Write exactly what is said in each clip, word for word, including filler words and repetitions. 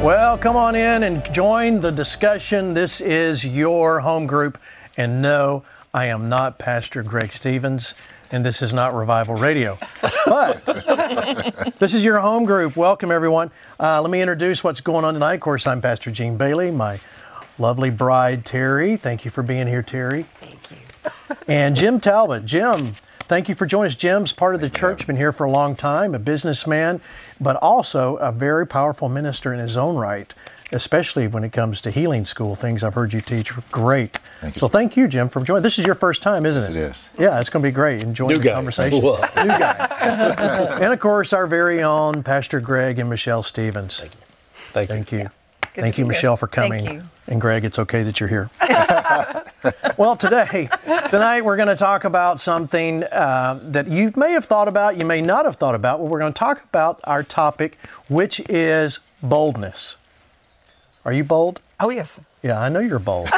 Well, come on in and join the discussion. This is your home group. And no, I am not Pastor Greg Stevens, and this is not Revival Radio. But this is your home group. Welcome, everyone. Uh, let me introduce what's going on tonight. Of course, I'm Pastor Gene Bailey, my lovely bride, Terry. Thank you for being here, Terry. Thank you. And Jim Talbot. Jim, thank you for joining us. Jim's part of the church, been here for a long time, a businessman, but also a very powerful minister in his own right, especially when it comes to healing school, things I've heard you teach. Great. Thank you. So thank you, Jim, for joining. This is your first time, isn't Yes, it? it is. Yeah, it's going to be great. Enjoying New the guy. conversation. New guy. And, of course, our very own Pastor Greg and Michelle Stevens. Thank you. Thank you. Thank you. Good Thank to you, be Michelle, here. for coming. Thank you. And Greg, it's okay that you're here. Well, today, tonight we're going to talk about something uh, that you may have thought about, you may not have thought about. But we're going to talk about our topic, which is boldness. Are you bold? Oh, yes. Yeah, I know you're bold.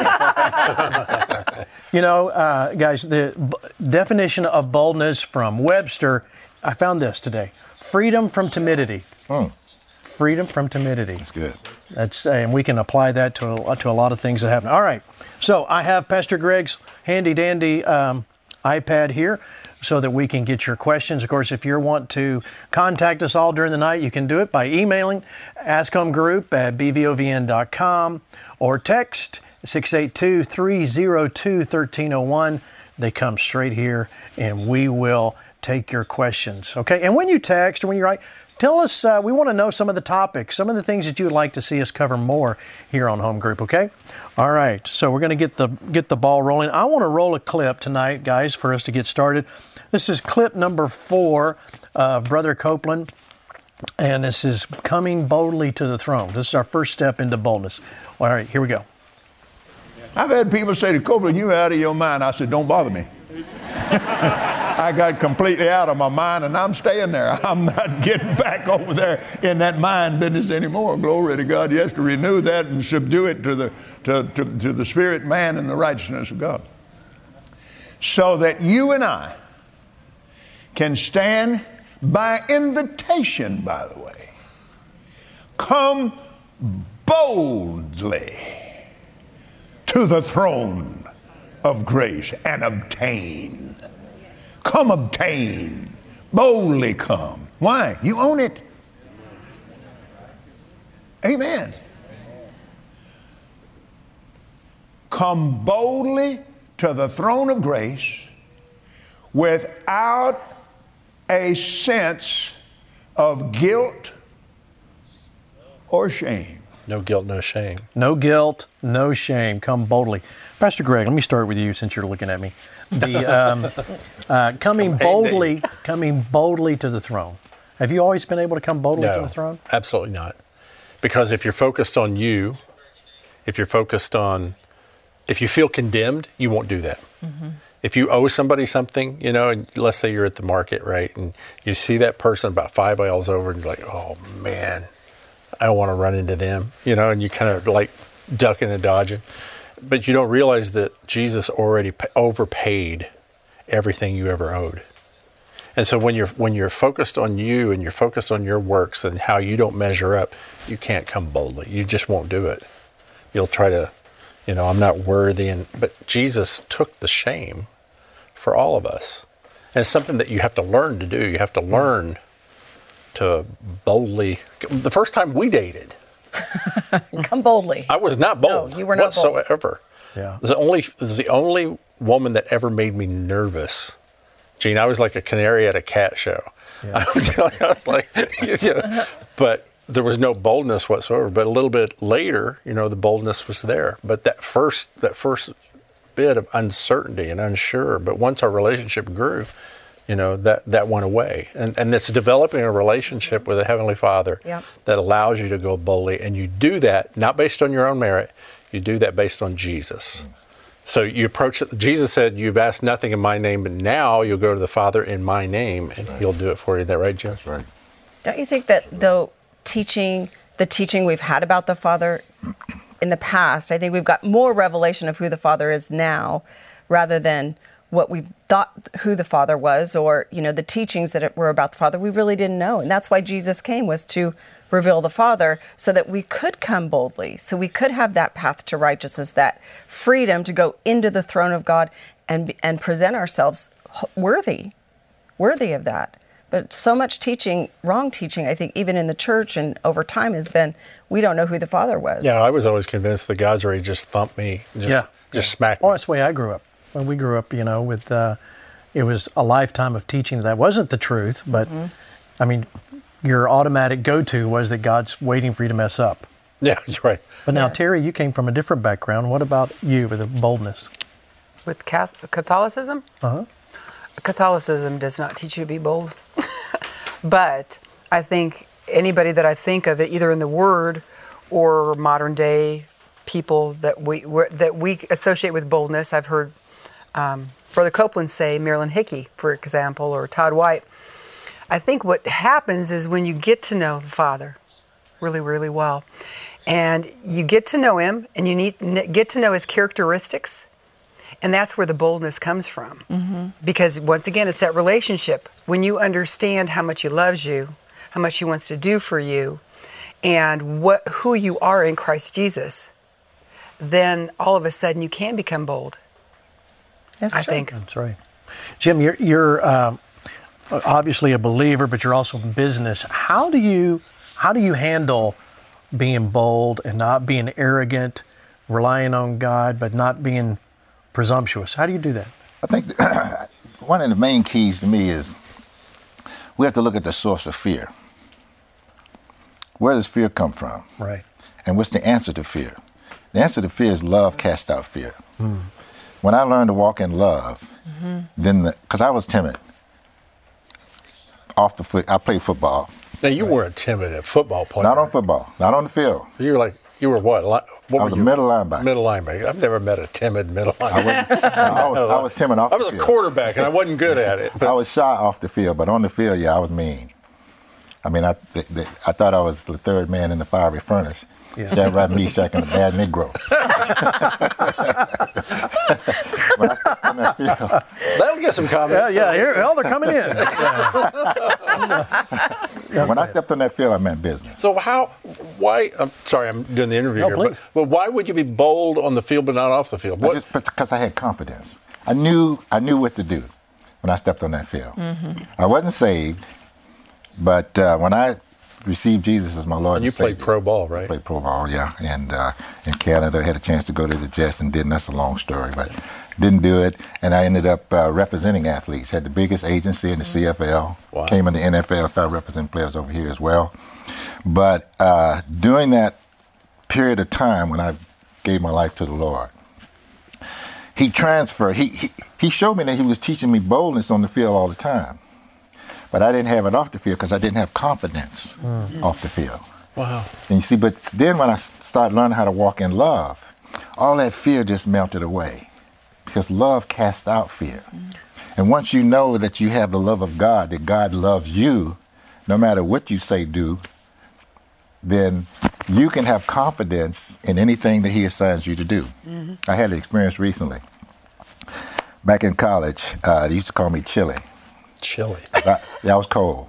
You know, uh, guys, the b- definition of boldness from Webster, I found this today. Freedom from timidity. Hmm. Freedom from timidity. That's good. That's, and we can apply that to a, to a lot of things that happen. All right. So I have Pastor Greg's handy dandy um, iPad here so that we can get your questions. Of course, if you want to contact us all during the night, you can do it by emailing askhomegroup at b v o v n dot com or text six eight two, three oh two, one three oh one. They come straight here and we will take your questions. Okay. And when you text or when you write, tell us, uh, we want to know some of the topics, some of the things that you would like to see us cover more here on Home Group, okay? All right, so we're going to get the get the ball rolling. I want to roll a clip tonight, guys, for us to get started. This is clip number four of Brother Copeland, and this is Coming Boldly to the Throne. This is our first step into boldness. All right, here we go. I've had people say to Copeland, you're out of your mind. I said, don't bother me. I got completely out of my mind, and I'm staying there. I'm not getting back over there in that mind business anymore. Glory to God. You have to renew that and subdue it to the, to, to, to the spirit man and the righteousness of God. So that you and I can stand by invitation, by the way. Come boldly to the throne of grace and obtain. Come obtain. Boldly come. Why? You own it. Amen. Come boldly to the throne of grace without a sense of guilt or shame. No guilt, no shame. No guilt, no shame. Come boldly. Pastor Greg, let me start with you since you're looking at me. The um, uh, coming boldly, coming boldly to the throne. Have you always been able to come boldly No, to the throne? absolutely not. Because if you're focused on you, if you're focused on, if you feel condemned, you won't do that. Mm-hmm. If you owe somebody something, you know, and let's say you're at the market, right, and you see that person about five aisles over, and you're like, oh man, I don't want to run into them, you know, and you kind of like ducking and dodging. But you don't realize that Jesus already overpaid everything you ever owed. And so when you're when you're focused on you and you're focused on your works and how you don't measure up, you can't come boldly. You just won't do it. You'll try to, you know, I'm not worthy. And but Jesus took the shame for all of us. And it's something that you have to learn to do. You have to learn to boldly. The first time we dated, Come boldly. I was not bold No, you were not bold. whatsoever. Yeah. The only the only woman that ever made me nervous. Gene, I was like a canary at a cat show. Yeah. I was, I was like, you know, but there was no boldness whatsoever. But a little bit later, you know, the boldness was there. But that first that first bit of uncertainty and unsure. But once our relationship grew, you know, that, that went away. And and it's developing a relationship with a Heavenly Father Yep. that allows you to go boldly. And you do that not based on your own merit. You do that based on Jesus. So you approach it. Jesus said, you've asked nothing in my name, but now you'll go to the Father in my name, and he'll do it for you. Is that right, Jim? That's right. Don't you think that though teaching, the teaching we've had about the Father in the past, I think we've got more revelation of who the Father is now rather than what we thought who the Father was, or, you know, the teachings that were about the Father, we really didn't know. And that's why Jesus came, was to reveal the Father so that we could come boldly, so we could have that path to righteousness, that freedom to go into the throne of God and and present ourselves worthy, worthy of that. But so much teaching, wrong teaching, I think, even in the church and over time has been, we don't know who the Father was. Yeah, I was always convinced the God's ready to just thump me, just, Yeah. just smack me. Well, that's the way I grew up. When we grew up, you know, with uh, it was a lifetime of teaching that wasn't the truth, but I mean, your automatic go-to was that God's waiting for you to mess up. Yeah, you're right. But now, Yes. Terry, you came from a different background. What about you with the boldness? With Cath- Catholicism? Uh-huh. Catholicism does not teach you to be bold. But I think anybody that I think of, either in the Word or modern day people that we that we associate with boldness, I've heard um, Brother Copeland say Marilyn Hickey, for example, or Todd White. I think what happens is when you get to know the Father really, really well, and you get to know Him, and you need get to know His characteristics, and that's where the boldness comes from. Mm-hmm. Because once again, it's that relationship. When you understand how much He loves you, how much He wants to do for you, and what who you are in Christ Jesus, then all of a sudden you can become bold. That's I true. think. That's right. Jim, you're, you're um, obviously a believer, but you're also in business. How do you how do you handle being bold and not being arrogant, relying on God, but not being presumptuous? How do you do that? I think one of the main keys to me is we have to look at the source of fear. Where does fear come from? Right. And what's the answer to fear? The answer to fear is love casts out fear. Mm. When I learned to walk in love, mm-hmm. then because I was timid, off the foot, I played football. Now you right. weren't timid at football player. Not on football, not on the field. You were like, you were what? What I was were a you? middle linebacker. Middle linebacker. I've never met a timid middle linebacker. I, I, was, I was timid off I the was field. a quarterback and I wasn't good at it. But I was shy off the field, but on the field, yeah, I was mean. I mean, I th- th- I thought I was the third man in the fiery furnace. Yeah. Shadrach, Meshach, and a bad Negro. When I stepped on that field, that'll get some comments. Yeah, yeah. Here, well, they're coming in. Yeah. When I stepped on that field, I meant business. So how? Why? I'm sorry, I'm doing the interview No, here. But, but why would you be bold on the field but not off the field? What? I just because I had confidence. I knew I knew what to do when I stepped on that field. Mm-hmm. I wasn't saved, but uh, when I received Jesus as my Lord and and you Savior. played pro ball, right? I played pro ball, yeah. And uh, in Canada, I had a chance to go to the Jets and didn't. That's a long story, but didn't do it. And I ended up uh, representing athletes. Had the biggest agency in the C F L. Wow. Came in the N F L, started representing players over here as well. But uh, during that period of time when I gave my life to the Lord, He transferred. He, he, he showed me that He was teaching me boldness on the field all the time. But I didn't have it off the field because I didn't have confidence mm. off the field. Wow. And you see, but then when I started learning how to walk in love, all that fear just melted away because love casts out fear. Mm. And once you know that you have the love of God, that God loves you, no matter what you say, do, then you can have confidence in anything that He assigns you to do. Mm-hmm. I had an experience recently. Back in college, uh, they used to call me Chili. Chili. I, yeah, I was cold.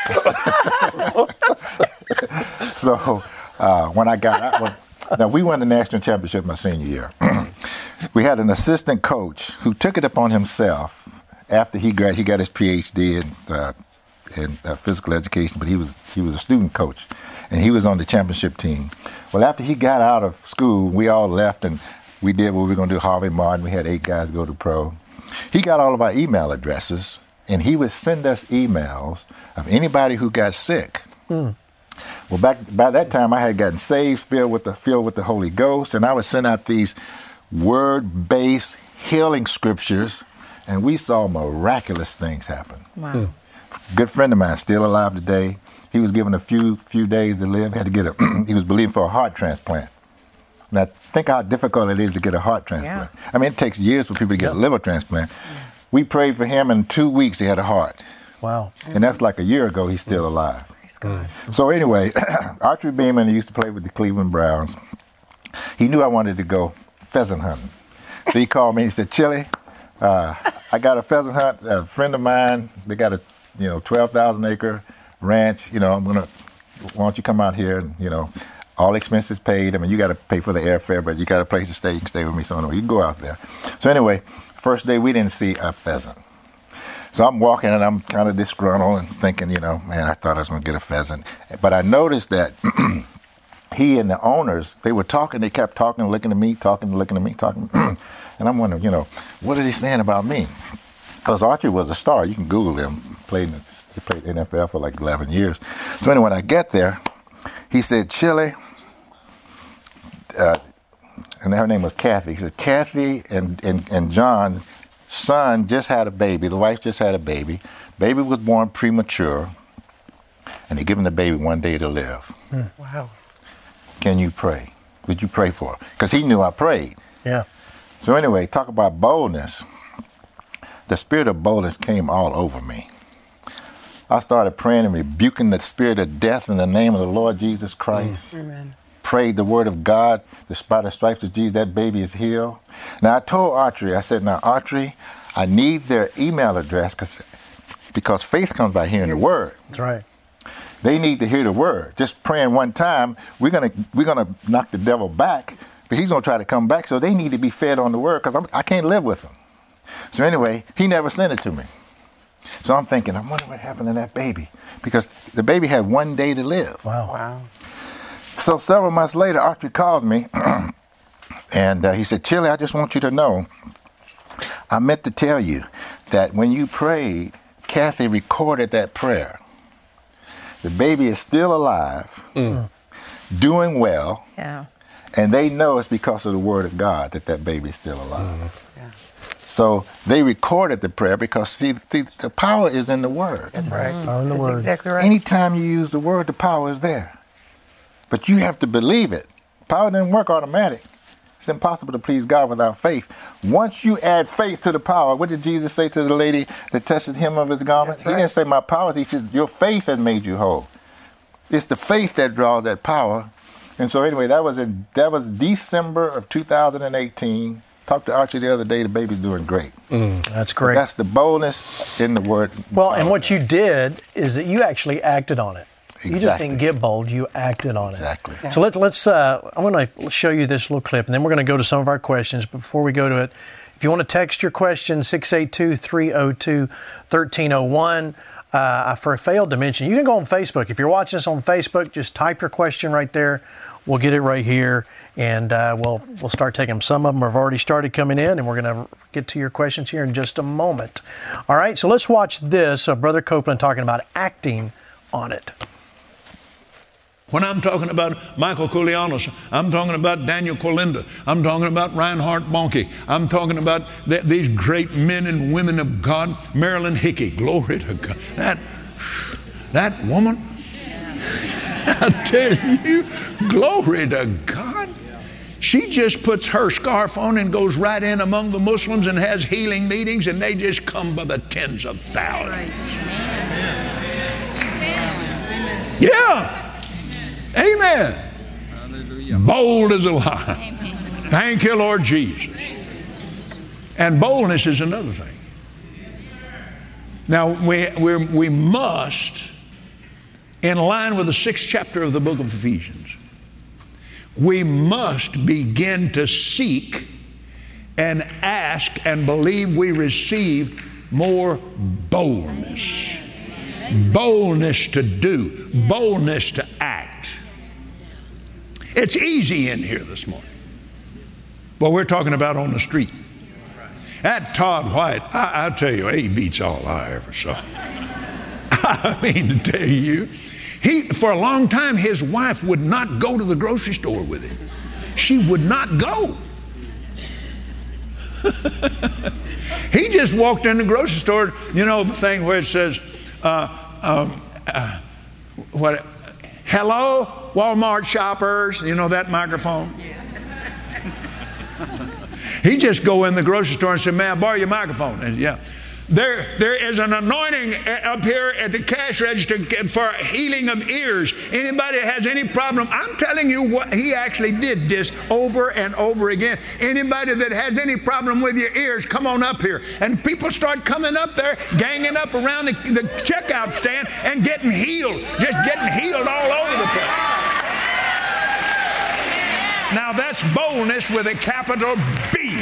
So uh, when I got out, well, now we won the national championship my senior year. We had an assistant coach who took it upon himself after he got he got his P H D in uh, in uh, physical education, but he was he was a student coach, and he was on the championship team. Well, after he got out of school, we all left and we did what we were going to do. Harvey Martin. We had eight guys go to pro. He got all of our email addresses. And he would send us emails of anybody who got sick. Mm. Well, back by that time, I had gotten saved, filled with the filled with the Holy Ghost, and I would send out these word-based healing scriptures, and we saw miraculous things happen. Wow! Mm. Good friend of mine, still alive today. He was given a few few days to live. Had to get a. He was believing for a heart transplant. Now, think how difficult it is to get a heart transplant. Yeah. I mean, it takes years for people to get yeah. a liver transplant. Yeah. We prayed for him, and in two weeks he had a heart. Wow. And that's like a year ago, he's still alive. Praise God. So anyway, Archie Beeman used to play with the Cleveland Browns. He knew I wanted to go pheasant hunting. So he called me and he said, Chili, uh, I got a pheasant hunt. A friend of mine, they got a you know twelve thousand acre ranch. You know, I'm going to why don't you come out here and, you know, all expenses paid. I mean, you got to pay for the airfare, but you got a place to stay. You can stay with me. So anyway, you can go out there. So anyway, first day we didn't see a pheasant. So I'm walking and I'm kind of disgruntled and thinking, you know, man, I thought I was going to get a pheasant. But I noticed that he and the owners, they were talking. They kept talking, looking at me, talking, looking at me, talking. And I'm wondering, you know, what are they saying about me? Because Archie was a star. You can Google him. Played in, he played N F L for like eleven years. So anyway, when I get there, he said, Chili, uh, and her name was Kathy. He said, Kathy and, and, and John's son just had a baby. The wife just had a baby. Baby was born premature, and they given the baby one day to live. Hmm. Wow. Can you pray? Would you pray for her? Because he knew I prayed. Yeah. So anyway, talk about boldness. The spirit of boldness came all over me. I started praying and rebuking the spirit of death in the name of the Lord Jesus Christ. Amen. Prayed the word of God. By the stripes of Jesus, that baby is healed. Now, I told Archery, I said, now, Archery, I need their email address because because faith comes by hearing the word. That's right. They need to hear the word. Just praying one time, we're gonna we're gonna knock the devil back, but he's gonna try to come back. So they need to be fed on the word because I can't live with them. So anyway, he never sent it to me. So I'm thinking, I wonder what happened to that baby because the baby had one day to live. Wow. Wow. So several months later, Archie calls me, and uh, he said, Chili, I just want you to know, I meant to tell you that when you prayed, Kathy recorded that prayer. The baby is still alive, mm. doing well, Yeah. and they know it's because of the word of God that that baby is still alive. Mm. Yeah. So they recorded the prayer because, see, the, the power is in the word. That's right. Power in the That's word. exactly right. Anytime you use the word, the power is there. But you have to believe it. Power doesn't work automatic. It's impossible to please God without faith. Once you add faith to the power, what did Jesus say to the lady that touched the hem of his garment? That's He right. didn't say my power. He said your faith has made you whole. It's the faith that draws that power. And so anyway, that was in, that was December of two thousand eighteen. Talked to Archie the other day. The baby's doing great. Mm, that's great. That's the boldness in the word. Well, and what you did is that you actually acted on it. You just Exactly. didn't get bold, you acted on Exactly. it. So let's, let's uh, I'm going to show you this little clip, and then we're going to go to some of our questions. But before we go to it, if you want to text your question, six eight two, three oh two, one three oh one. Uh, for a failed to mention, you can go on Facebook. If you're watching us on Facebook, just type your question right there. We'll get it right here, and uh, we'll we'll start taking them. Some of them have already started coming in, and we're going to get to your questions here in just a moment. All right, so let's watch this. Uh, Brother Copeland talking about acting on it. When I'm talking about Michael Koulianos, I'm talking about Daniel Colinda, I'm talking about Reinhard Bonnke, I'm talking about th- these great men and women of God, Marilyn Hickey, glory to God. That, that woman, I tell you, glory to God. She just puts her scarf on and goes right in among the Muslims and has healing meetings, and they just come by the tens of thousands. Yeah. Amen. Hallelujah. Bold as a lion. Thank you, Lord Jesus. And boldness is another thing. Now, we, we, we must, in line with the sixth chapter of the book of Ephesians, we must begin to seek and ask and believe we receive more boldness. Boldness to do, boldness to act. It's easy in here this morning. But we're talking about on the street. That Todd White, I, I'll tell you, he beats all I ever saw. I mean to tell you, he, for a long time, his wife would not go to the grocery store with him. She would not go. He just walked in the grocery store, you know, the thing where it says, uh, um, uh, what, hello, Walmart shoppers, you know that microphone? He just go in the grocery store and say, may I borrow your microphone? And yeah. There, there is an anointing up here at the cash register for healing of ears. Anybody that has any problem, I'm telling you what, he actually did this over and over again. Anybody that has any problem with your ears, come on up here. And people start coming up there, ganging up around the, the checkout stand and getting healed, just getting healed all over the place. Now that's boldness with a capital B.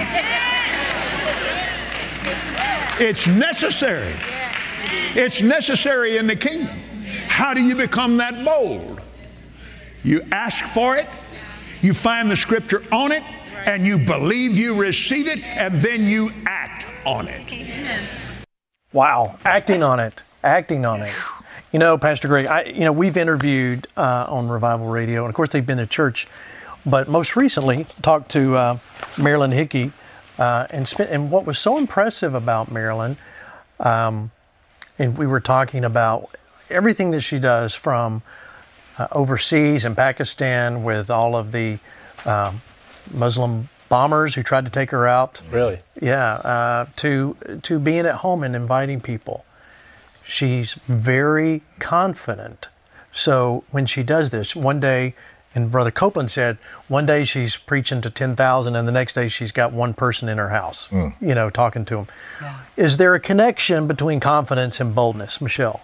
It's necessary. It's necessary in the kingdom. How do you become that bold? You ask for it, you find the scripture on it, and you believe you receive it, and then you act on it. Wow, acting on it, acting on it. You know, Pastor Greg, I, you know, we've interviewed uh, on Revival Radio, and of course they've been to church, but most recently talked to uh, Marilyn Hickey. Uh, and, spent, and what was so impressive about Marilyn, um, and we were talking about everything that she does from uh, overseas in Pakistan with all of the um, Muslim bombers who tried to take her out. Really? Yeah, uh, to to being at home and inviting people. She's very confident. So when she does this, one day, and Brother Copeland said, one day she's preaching to ten thousand and the next day she's got one person in her house, mm. you know, talking to them. Yeah. Is there a connection between confidence and boldness, Michelle?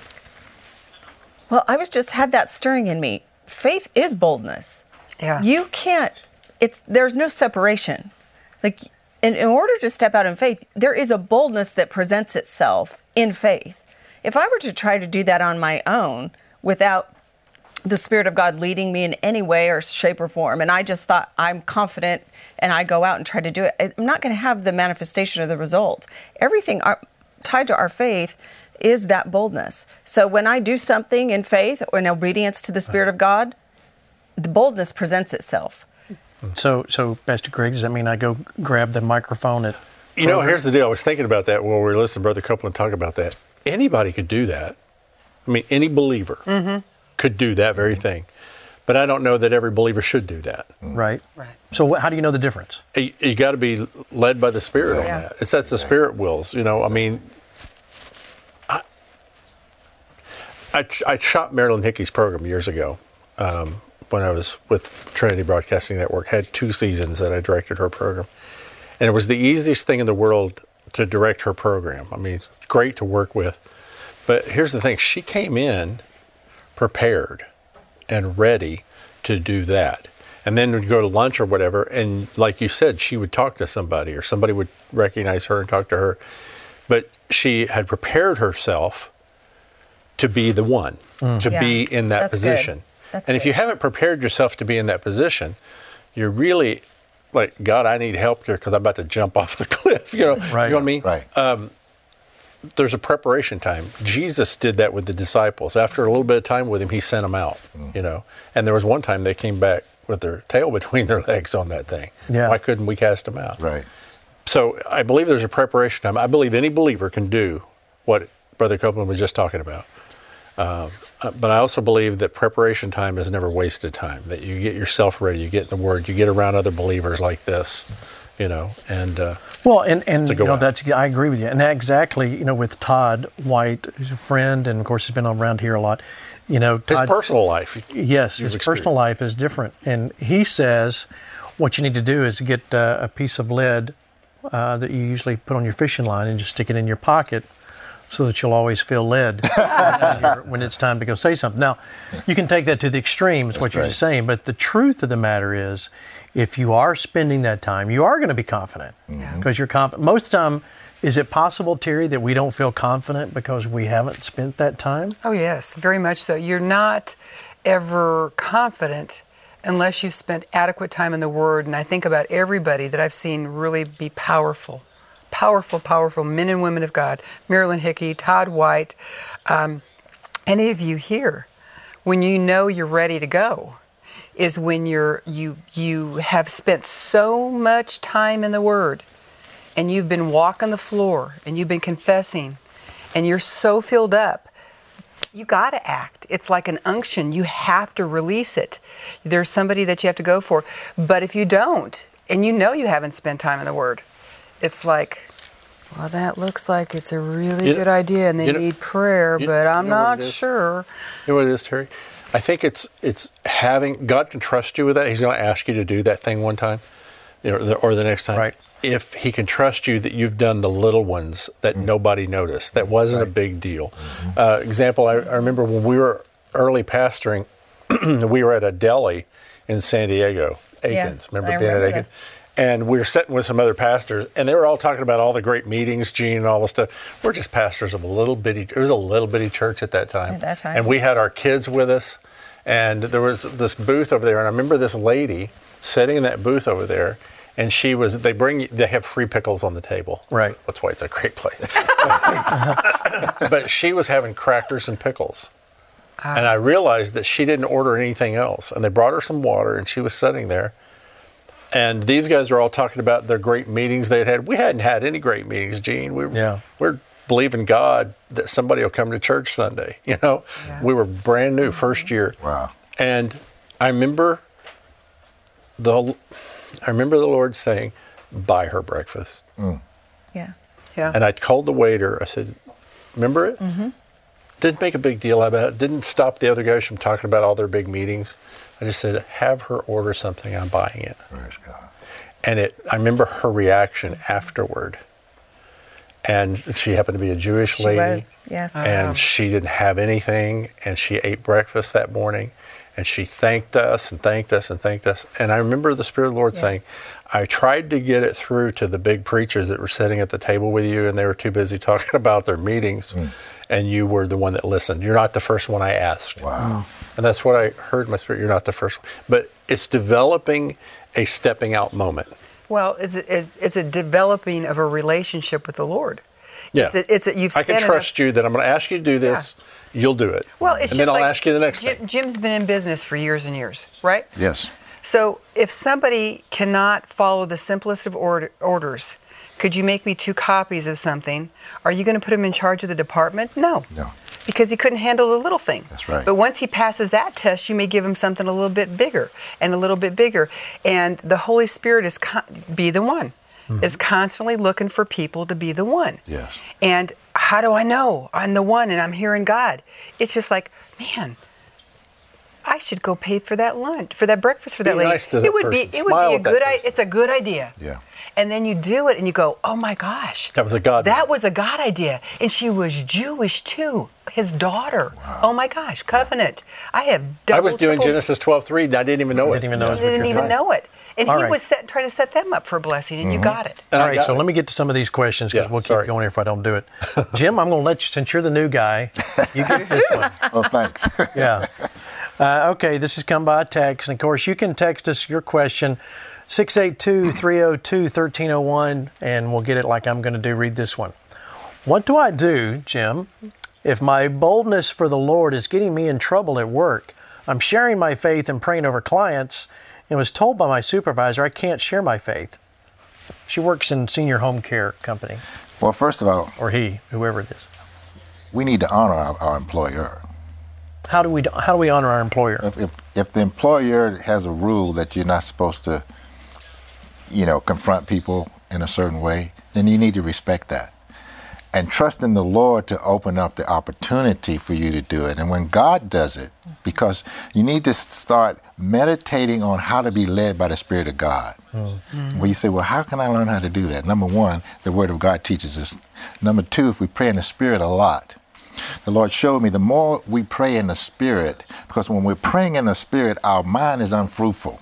Well, I was just had that stirring in me. Faith is boldness. Yeah. You can't, it's, there's no separation. Like, in, in order to step out in faith, there is a boldness that presents itself in faith. If I were to try to do that on my own without the Spirit of God leading me in any way or shape or form, and I just thought I'm confident and I go out and try to do it, I'm not going to have the manifestation of the result. Everything our, tied to our faith is that boldness. So when I do something in faith or in obedience to the Spirit of God, the boldness presents itself. So, so Pastor Greg, does that mean I go grab the microphone at... You know, here's the deal. I was thinking about that while we were listening to Brother Copeland talk about that. Anybody could do that. I mean, any believer. Mm-hmm. could do that very thing. But I don't know that every believer should do that. Right. Right. So what, how do you know the difference? You, you got to be led by the Spirit so, on yeah. that. It's that the Spirit wills, you know. I mean, I, I, I shot Marilyn Hickey's program years ago um, when I was with Trinity Broadcasting Network. Had two seasons that I directed her program. And it was the easiest thing in the world to direct her program. I mean, it's great to work with. But here's the thing. She came in prepared and ready to do that. And then we'd go to lunch or whatever, and like you said, she would talk to somebody or somebody would recognize her and talk to her. But she had prepared herself to be the one, mm. to yeah. be in that That's position. and good. If you haven't prepared yourself to be in that position, you're really like, God, I need help here because I'm about to jump off the cliff. You know, right. you know what I mean? Right. Um, there's a preparation time. Jesus did that with the disciples. After a little bit of time with him, he sent them out, mm. you know. And there was one time they came back with their tail between their legs on that thing. Yeah. Why couldn't we cast them out? Right. So I believe there's a preparation time. I believe any believer can do what Brother Copeland was just talking about. Um, but I also believe that preparation time is never wasted time, that you get yourself ready, you get in the Word, you get around other believers like this. You know, and uh, well, and and you know out. that's I agree with you, and exactly, you know, with Todd White, who's a friend, and of course he's been around here a lot. You know, Todd, his personal life. Yes, his personal life is different, and he says what you need to do is get uh, a piece of lead uh, that you usually put on your fishing line and just stick it in your pocket, so that you'll always feel lead when it's time to go say something. Now, you can take that to the extreme, is what you're just saying, but the truth of the matter is, if you are spending that time, you are going to be confident because mm-hmm. you're confident. Most of the time, is it possible, Terry, that we don't feel confident because we haven't spent that time? Oh, yes, very much so. You're not ever confident unless you've spent adequate time in the Word. And I think about everybody that I've seen really be powerful, powerful, powerful men and women of God. Marilyn Hickey, Todd White, um, any of you here, when you know you're ready to go, is when you're you you have spent so much time in the Word, and you've been walking the floor, and you've been confessing, and you're so filled up, you got to act. It's like an unction. You have to release it. There's somebody that you have to go for. But if you don't, and you know you haven't spent time in the Word, it's like Well, that looks like it's a really You- good idea, and they you know- need prayer, you- but you I'm know what not it is? sure. You know what it is, Terry? I think it's it's having God can trust you with that. He's going to ask you to do that thing one time, you know, or the, or the next time. Right. If He can trust you that you've done the little ones that nobody noticed, that wasn't a big deal. Uh, example: I, I remember when we were early pastoring, we were at a deli in San Diego, Aikens. Yes, remember I being remember at Aikens? this. And we were sitting with some other pastors, and they were all talking about all the great meetings, Gene, and all this stuff. We're just pastors of a little bitty, it was a little bitty church at that time. At that time. And we had our kids with us, and there was this booth over there, and I remember this lady sitting in that booth over there, and she was, they bring, they have free pickles on the table. Right. That's why it's a great place. But she was having crackers and pickles. And I realized that she didn't order anything else. And they brought her some water, and she was sitting there. And these guys are all talking about their great meetings they'd had. We hadn't had any great meetings, Gene. We, Yeah. We're believing God that somebody will come to church Sunday. You know, Yeah. we were brand new, first year. Wow. And I remember the, I remember the Lord saying, "Buy her breakfast." Yes. Yeah. And I called the waiter. I said, "Remember it?" Mm-hmm. Didn't make a big deal about it. Didn't stop the other guys from talking about all their big meetings. I just said, "Have her order something. I'm buying it." Praise God. And it, I remember her reaction afterward. And she happened to be a Jewish She lady. was, yes. And she didn't have anything. And she ate breakfast that morning. And she thanked us and thanked us and thanked us. And I remember the Spirit of the Lord Yes. saying, I tried to get it through to the big preachers that were sitting at the table with you, and they were too busy talking about their meetings. And you were the one that listened. You're not the first one I asked. Wow. And that's what I heard in my spirit. You're not the first one. But it's developing a stepping out moment. Well, it's a, it's a developing of a relationship with the Lord. Yeah. It's a, it's a, you've I can spent trust you that I'm going to ask you to do this. You'll do it. Well, it's and just then I'll like ask you the next Jim, thing. Jim's been in business for years and years, right? Yes. So if somebody cannot follow the simplest of order, orders, could you make me two copies of something? Are you going to put him in charge of the department? No. No. Because he couldn't handle the little thing. That's right. But once he passes that test, you may give him something a little bit bigger and a little bit bigger. And the Holy Spirit is con- be the one. Mm-hmm. Is constantly looking for people to be the one. Yes. And how do I know I'm the one and I'm hearing God? It's just like, man, I should go pay for that lunch, for that breakfast for that Be lady. nice to that it would person. be, it would Smile be a at that good. I, person. it's a good idea. Yeah. And then you do it, and you go, oh my gosh, That was a God That idea. was a God idea, and she was Jewish too. His daughter. Oh my gosh, covenant. I have. Double, I was doing triple- Genesis twelve three, and I didn't even know it. Didn't even know it was what Didn't you're even doing. know it, and All he right. was set, trying to set them up for a blessing, and you got it. And All I right, got so it. let me get to some of these questions because Yeah, we'll keep sorry. going here if I don't do it. Jim, I'm going to let you, since you're the new guy, you get this one. Oh, thanks. Yeah. Uh, okay, this has come by text. And of course, you can text us your question, six eight two, three oh two, one three oh one, and we'll get it like I'm going to do. Read this one. What do I do, Jim, if my boldness for the Lord is getting me in trouble at work? I'm sharing my faith and praying over clients and was told by my supervisor I can't share my faith. She works in senior home care company, Well, first of all, or he, whoever it is. we need to honor our, our employer. How do we how do we honor our employer? If, if if the employer has a rule that you're not supposed to, you know, confront people in a certain way, then you need to respect that. And trust in the Lord to open up the opportunity for you to do it. And when God does it, because you need to start meditating on how to be led by the Spirit of God. Mm-hmm. Where you say, well, how can I learn how to do that? Number one, the Word of God teaches us. Number two, if we pray in the Spirit a lot, the Lord showed me the more we pray in the Spirit, because when we're praying in the Spirit, our mind is unfruitful.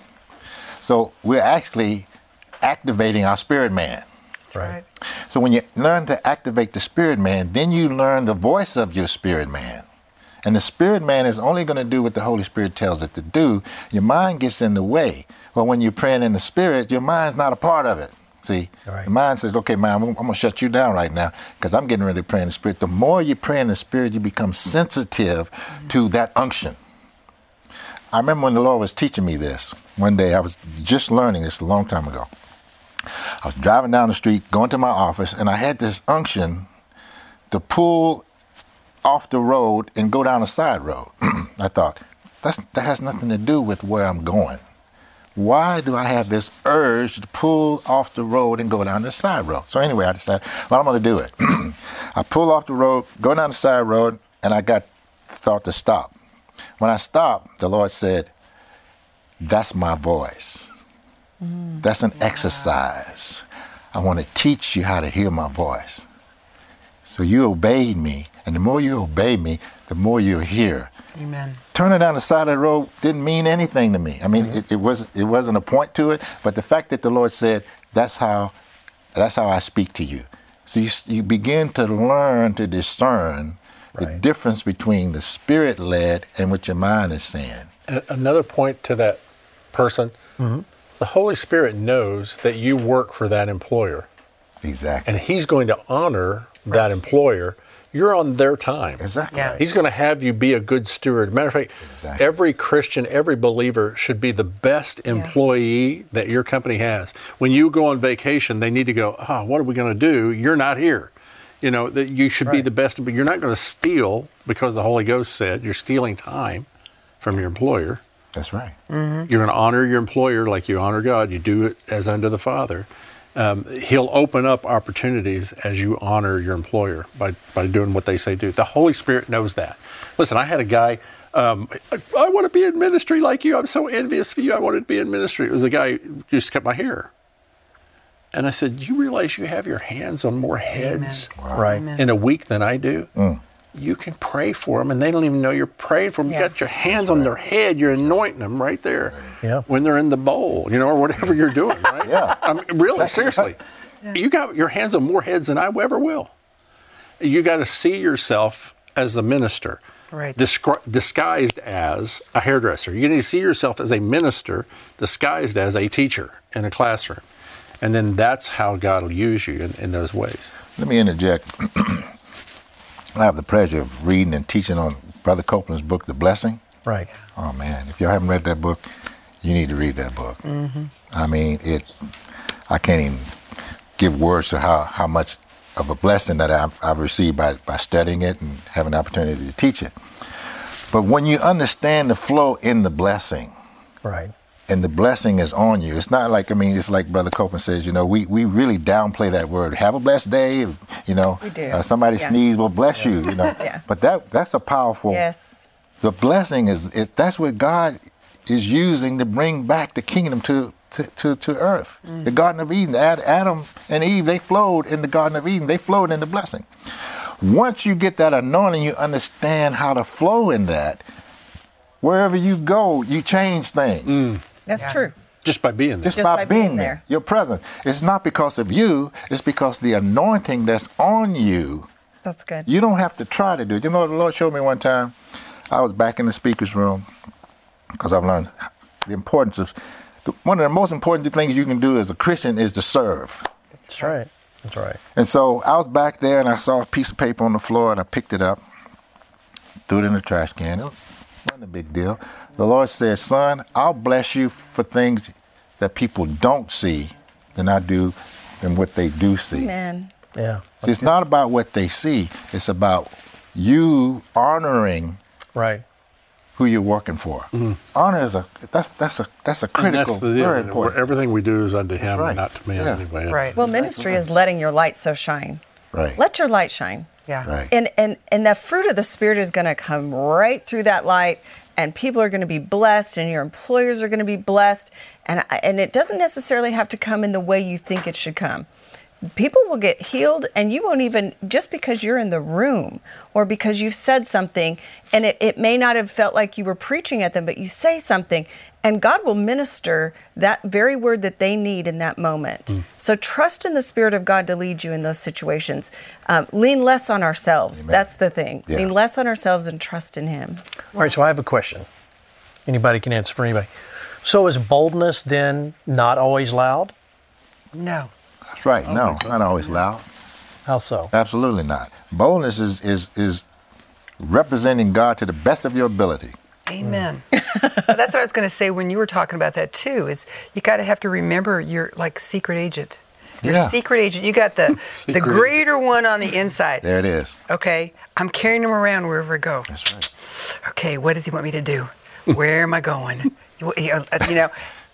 So we're actually activating our spirit man. That's right. So when you learn to activate the spirit man, then you learn the voice of your spirit man. And the spirit man is only going to do what the Holy Spirit tells it to do. Your mind gets in the way. Well, when you're praying in the Spirit, your mind's not a part of it. See, Right. the mind says, okay, man, I'm, I'm going to shut you down right now because I'm getting ready to pray in the Spirit. The more you pray in the Spirit, you become sensitive to that unction. I remember when the Lord was teaching me this. One day, I was just learning this a long time ago. I was driving down the street, going to my office, and I had this unction to pull off the road and go down a side road. I thought, That's, that has nothing to do with where I'm going. why do I have this urge to pull off the road and go down the side road? So anyway, I decided, well, I'm going to do it. I pull off the road, go down the side road, and I got thought to stop. When I stopped, the Lord said, that's my voice. Mm, that's an wow. exercise. I want to teach you how to hear my voice. So you obeyed me, and the more you obey me, the more you'll hear. Amen. Turning down the side of the road didn't mean anything to me. I mean, mm-hmm. it, it was it wasn't a point to it, but the fact that the Lord said, "That's how, that's how I speak to you." So you you begin to learn to discern right. the difference between the Spirit-led and what your mind is saying. Another point to that person: mm-hmm. the Holy Spirit knows that you work for that employer. Exactly. And He's going to honor right. that employer. You're on their time. Exactly. Yeah. He's going to have you be a good steward. Matter of fact, exactly. every Christian, every believer should be the best employee yeah. that your company has. When you go on vacation, they need to go, oh, what are we going to do? You're not here. You know, that you should right. be the best, but you're not going to steal because the Holy Ghost said you're stealing time from your employer. That's right. Mm-hmm. You're going to honor your employer like you honor God. You do it as unto the Father. Um, he'll open up opportunities as you honor your employer by, by doing what they say do. The Holy Spirit knows that. Listen, I had a guy, um, I, I want to be in ministry like you. I'm so envious of you. I wanted to be in ministry. It was a guy who just cut my hair. And I said, you realize you have your hands on more heads wow. right. Amen. in a week than I do? Mm. You can pray for them, and they don't even know you're praying for them. Yeah. You got your hands on their head. You're anointing them right there yeah. when they're in the bowl, you know, or whatever you're doing, right? yeah. I mean, really, exactly. seriously. Yeah. You got your hands on more heads than I ever will. You got to see yourself as a minister, right. discri- disguised as a hairdresser. You need to see yourself as a minister disguised as a teacher in a classroom. And then that's how God will use you in, in those ways. Let me interject. I have the pleasure of reading and teaching on Brother Copeland's book, The Blessing. Right. Oh, man. If y'all haven't read that book, you need to read that book. Mm-hmm. I mean, it. I can't even give words to how, how much of a blessing that I've, I've received by, by studying it and having the opportunity to teach it. But when you understand the flow in the blessing, right, and the blessing is on you, it's not like, I mean, it's like Brother Copeland says, you know, we, we really downplay that word. Have a blessed day, you know. We do. Uh, somebody yeah. sneeze, well, bless yeah. you, you know. yeah. But that that's a powerful, yes. the blessing is, is, that's what God is using to bring back the kingdom to to, to, to earth. Mm. The Garden of Eden, Ad, Adam and Eve, they flowed in the Garden of Eden. They flowed in the blessing. Once you get that anointing, you understand how to flow in that. Wherever you go, you change things. Mm. That's yeah. true. Just by being there. Just, Just by, by being, being there. there. Your presence. It's not because of you. It's because the anointing that's on you. That's good. You don't have to try to do it. You know what the Lord showed me one time? I was back in the speaker's room because I've learned the importance of, the, one of the most important things you can do as a Christian is to serve. That's right. That's right. And so I was back there and I saw a piece of paper on the floor and I picked it up, threw it in the trash can. It wasn't a big deal. The Lord said, son, I'll bless you for things that people don't see than I do than what they do see. Amen. Yeah. See, it's not about what they see. It's about you honoring right. who you're working for. Mm-hmm. Honor is a that's that's a that's a critical, and that's the deal. very important. Everything we do is unto Him right. and not to man yeah. anyway. Right. Well, ministry is letting your light so shine. Right. Let your light shine. Yeah. Right. And and and the fruit of the Spirit is going to come right through that light, and people are going to be blessed, and your employers are going to be blessed, and and it doesn't necessarily have to come in the way you think it should come. People will get healed, and you won't even, just because you're in the room or because you've said something, and it, it may not have felt like you were preaching at them, but you say something, and God will minister that very word that they need in that moment. Mm. So trust in the Spirit of God to lead you in those situations. Um, lean less on ourselves. Amen. That's the thing. Yeah. Lean less on ourselves and trust in Him. All right, so I have a question. Anybody can answer for anybody. So is boldness then not always loud? No. That's right. No, so. Not always loud. How so? Absolutely not. Boldness is is is representing God to the best of your ability. Amen. Well, that's what I was going to say when you were talking about that too. Is you got to have to remember your like secret agent. Your yeah. secret agent. You got the the greater one on the inside. There it is. Okay, I'm carrying him around wherever I go. That's right. Okay, what does he want me to do? Where am I going? You know,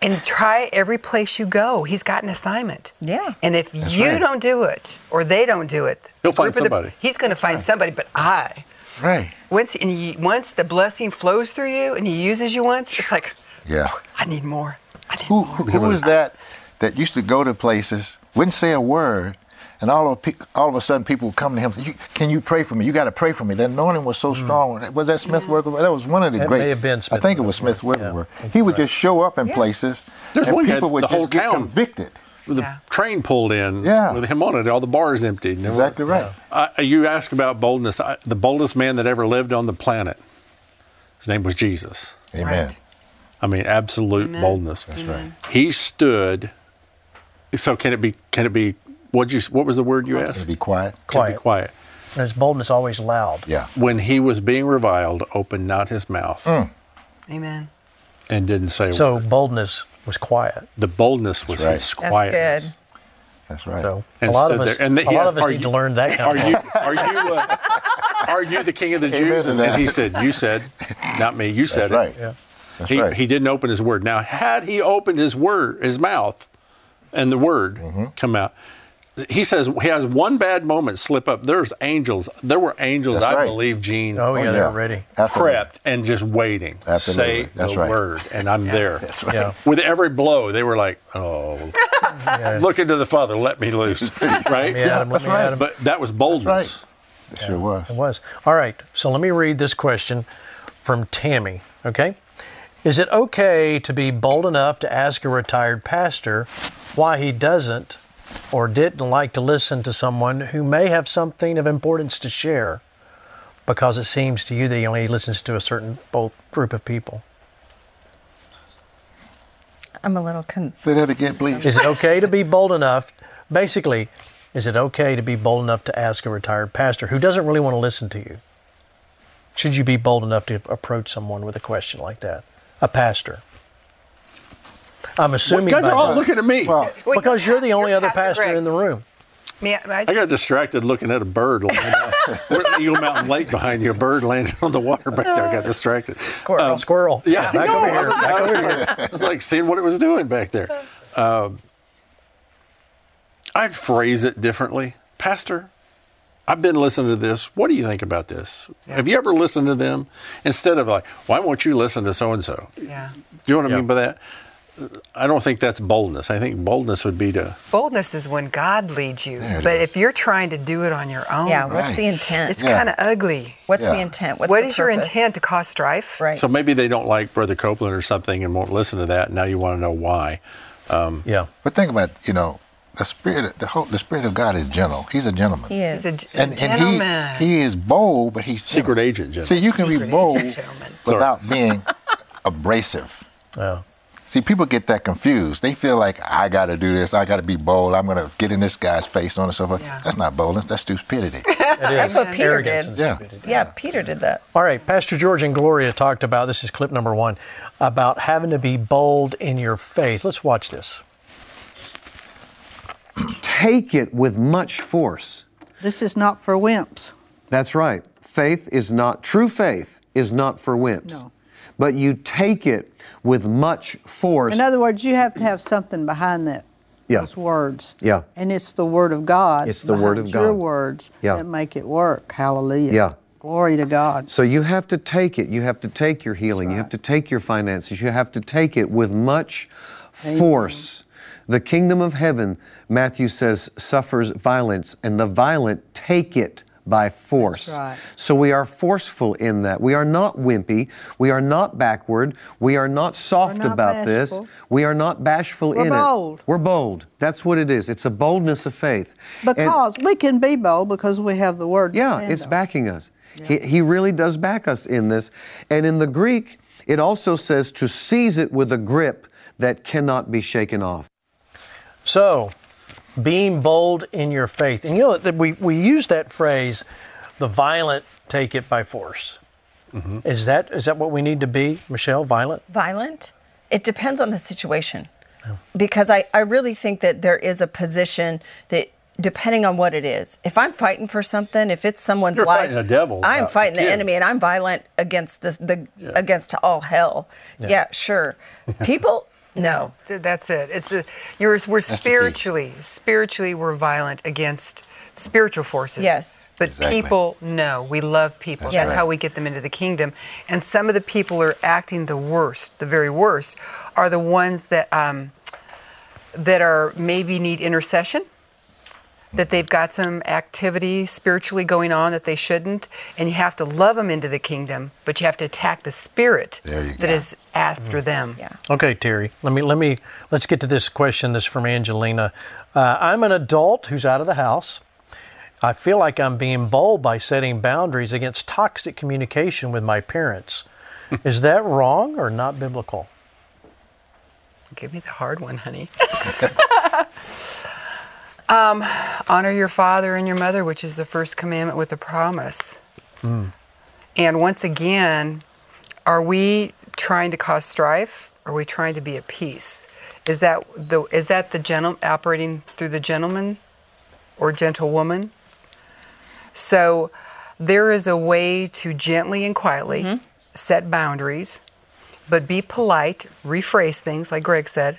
And try every place you go. He's got an assignment. Yeah. And if That's you right. don't do it, or they don't do it, He'll find group of the- somebody. he's going to find somebody. But I, Right. once and you, once the blessing flows through you and he uses you once, it's like, Yeah. "Oh, I need more. I need Who, more. who, who was that that used to go to places, wouldn't say a word, and all of, pe- all of a sudden people would come to him and say, "You- can you pray for me? You got to pray for me. That anointing was so strong. Was that Smith Wigglesworth? That was one of the That great. may have been I Smith think it was Smith Wigglesworth, Wigglesworth. yeah. He would just show up in places, There's and one guy, people would the just whole get town. convicted. The Yeah. train pulled in Yeah. with him on it. All the bars emptied. and there were- Exactly right. Uh, you ask about boldness. I, the boldest man that ever lived on the planet, his name was Jesus. Amen. Right. I mean, absolute Amen. boldness. That's right. He stood. So can it be? Can it be? What you? What was the word you To asked? be quiet. Can it be Quiet. quiet. And his boldness always loud. Yeah. When he was being reviled, opened not his mouth Mm. Amen. and didn't say a So word. boldness was quiet. The boldness was That's right. his That's quietness. good. That's right. So And a lot of stood us, there. And the- a lot yeah, of us are need you- to learn that kind Are of you? Are you? Uh, are you the king of the Amen Jews? to And, that. and he said, "You said, not me. You said That's it." right. Yeah. That's He, right. he didn't open his word. Now, had he opened his word, his mouth, and the word Mm-hmm. come out, he says he has one bad moment slip up. There's angels. There were angels, That's I right. believe, Gene, Oh, yeah, Oh, they're yeah. ready. Absolutely. prepped and just waiting. Absolutely. Say That's the right. word, and I'm there. That's right. Yeah. With every blow, they were like, "Oh, Yeah. look into the Father, let me loose." Right? Let me at him, let that's me right. at him. But that was boldness. It sure was. It was. All right. So let me read this question from Tammy. Okay. Is it okay to be bold enough to ask a retired pastor why he doesn't or didn't like to listen to someone who may have something of importance to share because it seems to you that he only listens to a certain bold group of people? I'm a little con- Say that again, please. Is it okay to be bold enough? Basically, is it okay to be bold enough to ask a retired pastor who doesn't really want to listen to you? Should you be bold enough to approach someone with a question like that? A pastor. I'm assuming You guys by are all that- looking at me. Well, Wait, because you're the only other Pastor pastor Greg. in the room. Me, I, I got distracted looking at a bird. We're at Eagle Mountain Lake behind you. A bird landed on the water back there. I got distracted. Squirrel. Squirrel. Yeah, Back no, over I here. was, Back I was over here. like, I was like seeing what it was doing back there. Um, I'd phrase it differently. Pastor, I've been listening to this. What do you think about this? Have you ever listened to them? Instead of like, why won't you listen to so-and-so? yeah. Do you know what I Yeah. mean by that? I don't think that's boldness. I think boldness would be to, Boldness is when God leads you. There it But is. if you're trying to do it on your own, Yeah, what's Right. the intent? it's Yeah. kind of ugly. What's Yeah. the intent? What's What the is your purpose? intent? To cause strife? Right. so maybe they don't like Brother Copeland or something and won't listen to that. And now you want to know why. Yeah. But think about, you know, the spirit, the whole, the spirit of God is gentle. He's a gentleman. He is. He's a, g- And, and gentleman. he, he is bold, but he's gentle. Secret agent, gentleman. See, you can be Secret bold agent gentleman. without being abrasive. Yeah. See, people get that confused. They feel like, I got to do this. I got to be bold. I'm going to get in this guy's face, on and so forth. Yeah. That's not boldness. That's stupidity. It is. That's what Peter Arrogance did. and Yeah. stupidity. Yeah, Peter did that. All right, Pastor George and Gloria talked about, this is clip number one, about having to be bold in your faith. Let's watch this. Take it with much force. This is not for wimps. That's right. Faith is not, true faith is not for wimps. No. But you take it with much force. In other words, you have to have something behind that. Yeah. Those words. Yeah. And it's the Word of God. It's the Word behind of Your God. words Yeah. that make it work. Hallelujah. Yeah. Glory to God. So you have to take it. You have to take your healing. You have to take your finances. You have to take it with much force. The kingdom of heaven, Matthew says, suffers violence, and the violent take it by force. That's right. So we are forceful in that. We are not wimpy. We are not backward. We are not soft We're not about this. bashful. We are not bashful We're in bold. it. We're bold. That's what it is. It's a boldness of faith. And- Because we can be bold because we have the Word to yeah, stand it's on. backing us. He, he really does back us in this. And in the Greek, it also says to seize it with a grip that cannot be shaken off. So, being bold in your faith. And you know, that we, we use that phrase, the violent take it by force. Mm-hmm. Is that is that what we need to be, Michelle, violent? Violent? It depends on the situation. Because I, I really think that there is a position that, depending on what it is, if I'm fighting for something, if it's someone's You're life, fighting a devil I'm about fighting the the kids. enemy, and I'm violent against the, the Yeah. against all hell. Yeah, sure. People No. Th- That's it. It's a, you're, we're the key. spiritually, spiritually we're violent against spiritual forces. Yes. But Exactly. people, no, we love people. That's That's right. how we get them into the kingdom. And some of the people who are acting the worst, the very worst, are the ones that um, that are maybe need intercession, that they've got some activity spiritually going on that they shouldn't, and you have to love them into the kingdom, but you have to attack the spirit There you that go. is after them. Yeah. Okay, Terry. Let me let me let's get to this question. This is from Angelina. Uh, I'm an adult who's out of the house. I feel like I'm being bold by setting boundaries against toxic communication with my parents. Is that wrong or not biblical? Give me the hard one, honey. um, honor your father and your mother, which is the first commandment with a promise. Mm. And once again, are we trying to cause strife? Or are we trying to be at peace? Is that the is that the gentle operating through the gentleman or gentlewoman? So there is a way to gently and quietly Mm-hmm. set boundaries, but be polite, rephrase things like Greg said,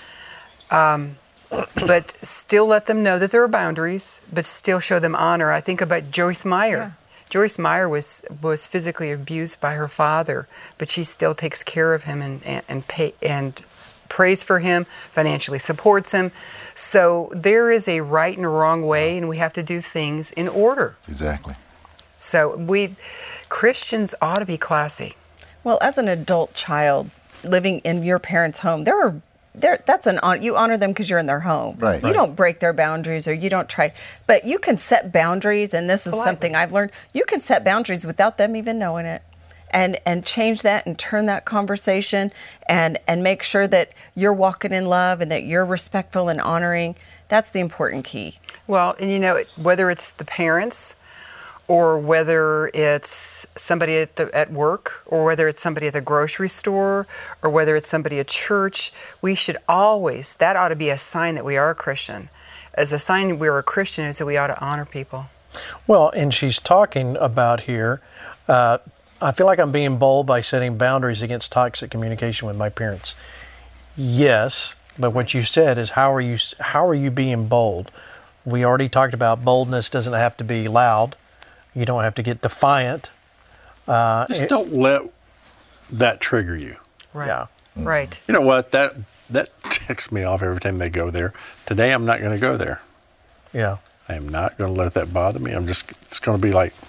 um, but still let them know that there are boundaries, but still show them honor. I think about Joyce Meyer. Yeah. Joyce Meyer was, was physically abused by her father, but she still takes care of him and, and, and, pay, and prays for him, financially supports him. So there is a right and a wrong way, and we have to do things in order. Exactly. So we Christians ought to be classy. Well, as an adult child living in your parents' home, there are there. That's an hon- you honor them because you're in their home. Right. You Right. don't break their boundaries, or you don't try. But you can set boundaries, and this is Politely. something I've learned. You can set boundaries without them even knowing it, and and change that and turn that conversation, and and make sure that you're walking in love and that you're respectful and honoring. That's the important key. Well, and you know, whether it's the parents or whether it's somebody at, the, at work or whether it's somebody at the grocery store or whether it's somebody at church, we should always, that ought to be a sign that we are a Christian. As a sign that we're a Christian is that we ought to honor people. Well, and she's talking about here, uh, I feel like I'm being bold by setting boundaries against toxic communication with my parents. Yes, but what you said is how are you how are you being bold? We already talked about boldness doesn't have to be loud. You don't have to get defiant. Uh, Just it- don't let that trigger you. Right. Yeah. Right. You know what? That that ticks me off every time they go there. Today I'm not going to go there. Yeah. I am not going to let that bother me. I'm just, it's going to be like,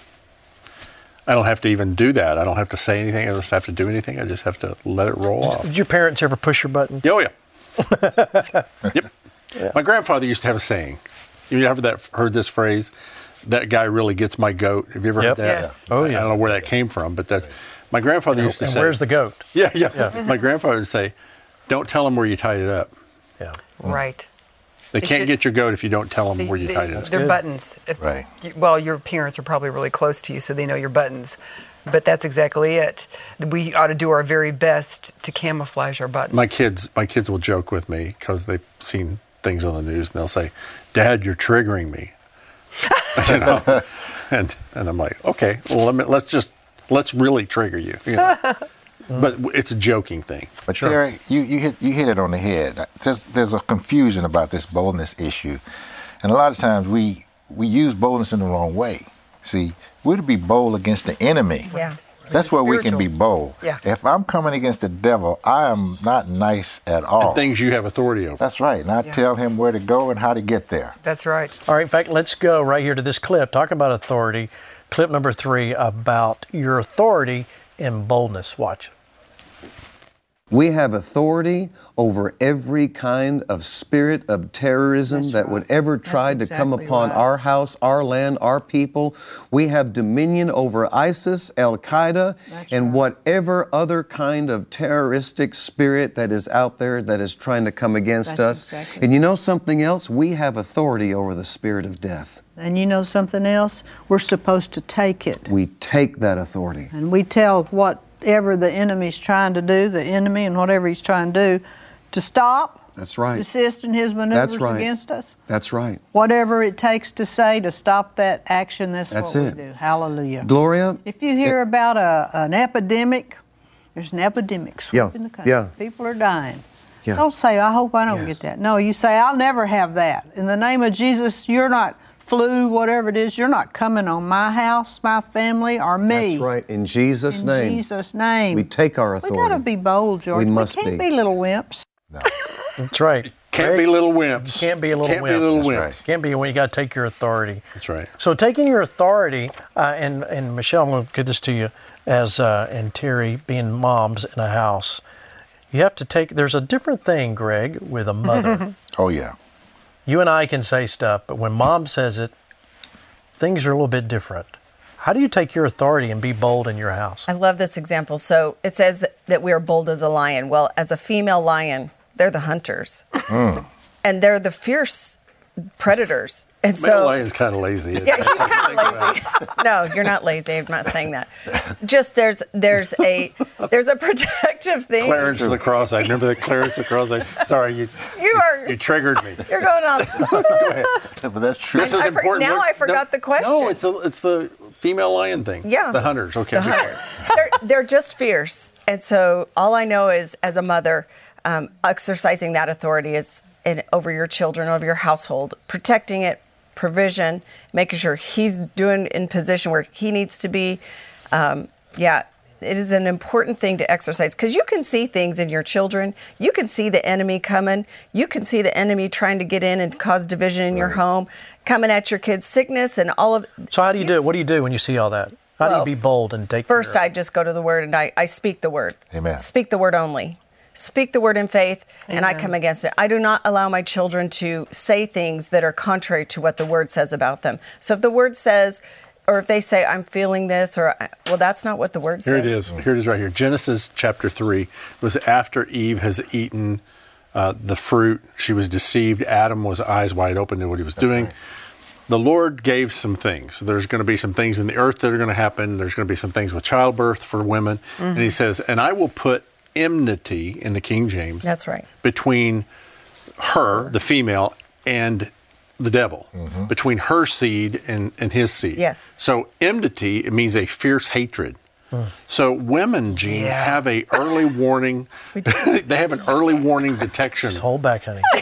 I don't have to even do that. I don't have to say anything. I just have to do anything. I just have to let it roll off. Did your parents ever push your button? Oh, yeah. Yep. Yeah. My grandfather used to have a saying. You ever that, heard this phrase? That guy really gets my goat. Have you ever Yep. heard that? Yes. Oh, I yeah. don't know where that came from, but that's, my grandfather used to And say. where's the goat? Yeah, yeah. My grandfather would say, don't tell them where you tied it up. Yeah. Right. They They can't should- get your goat if you don't tell them They- where you they- tied it up. They're good. buttons. If, Right. you- Well, your parents are probably really close to you, so they know your buttons. But that's exactly it. We ought to do our very best to camouflage our buttons. My kids, my kids will joke with me because they've seen things on the news, and they'll say, "Dad, you're triggering me." you know, and and I'm like, okay, well, let me, let's just let's really trigger you. you know? But it's a joking thing. But Terry, you, you hit you hit it on the head. There's there's a confusion about this boldness issue, and a lot of times we we use boldness in the wrong way. See, we're to be bold against the enemy. Yeah. That's where we can be Spiritual. bold. Yeah. If I'm coming against the devil, I am not nice at all. And things you have authority over. That's right. And I Yeah. tell him where to go and how to get there. That's right. All right, in fact, let's go right here to this clip, talking about authority. Clip number three about your authority and boldness. Watch. We have authority over every kind of spirit of terrorism That's that right. would ever That's try to come exactly upon right. our house, our land, our people. We have dominion over ISIS, Al Qaeda, That's and right. whatever other kind of terroristic spirit that is out there that is trying to come against That's us. exactly And you know something else? We have authority over the spirit of death. And you know something else? We're supposed to take it. We take that authority. And we tell whatever the enemy's trying to do, the enemy and whatever he's trying to do, to stop, That's right. desist in his maneuvers That's right. against us. That's right. Whatever it takes to say to stop that action, that's, That's what it. we do. Hallelujah. Gloria, If you hear about a, an epidemic, there's an epidemic Yeah, sweeping the country. yeah. People are dying. Yeah. Don't say, I hope I don't Yes. get that. No, you say, I'll never have that. In the name of Jesus, you're not flu, whatever it is, you're not coming on my house, my family, or me. That's right. In Jesus' In name. Jesus' name. We take our We authority. got to be bold, George. We must can't be. be little wimps. That's right. Can't be little wimps. Can't be a little Can't wimp. be little That's wimps. right. Can't be when you got to take your authority. That's right. So taking your authority, uh, and and Michelle, I'm going to give this to you, as uh, and Terry being moms in a house, you have to take. There's a different thing, Greg, with a mother. Oh, yeah. You and I can say stuff, but when mom says it, things are a little bit different. How do you take your authority and be bold in your house? I love this example. So it says that, that we are bold as a lion. Well, as a female lion, they're the hunters. And they're the fierce predators. And Male so lion's kind of lazy. yeah, he's kind of lazy. No, you're not lazy. I'm not saying that. Just there's there's a there's a protective thing. Clarence the Cross-eyed. Remember that Clarence the Cross-eyed? Sorry, you You are you triggered me. you're going on. Go ahead. But that's true. This is I for- important. now Look, I forgot no, the question. No, it's the it's the female lion thing. Yeah. The hunters. Okay. The hunter. they're, they're just fierce. And so all I know is, as a mother, um, exercising that authority is in, over your children, over your household, protecting it, provision, making sure he's doing in position where he needs to be. Um, yeah, it is an important thing to exercise, because you can see things in your children. You can see the enemy coming. You can see the enemy trying to get in and cause division in your home, coming at your kids' sickness and all of. So how do you do it? What do you do when you see all that? How Well, do you be bold and take First, your, I just go to the word and I, I speak the word. Amen. Speak the word only. Speak the word in faith, and I come against it. I do not allow my children to say things that are contrary to what the word says about them. So if the word says, or if they say, I'm feeling this, or, well, that's not what the word Here says. it is. Here it is right here. Genesis chapter three was after Eve has eaten uh, the fruit. She was deceived. Adam was eyes wide open to what he was doing. The Lord gave some things. There's going to be some things in the earth that are going to happen. There's going to be some things with childbirth for women. Mm-hmm. And he says, and I will put enmity in the King James. That's right. Between her, the female, and the devil, Mm-hmm. between her seed and, and his seed. Yes. So enmity, it means a fierce hatred. So women, Gene, Yeah. have a early warning. They have an early warning detection. Just hold back, honey.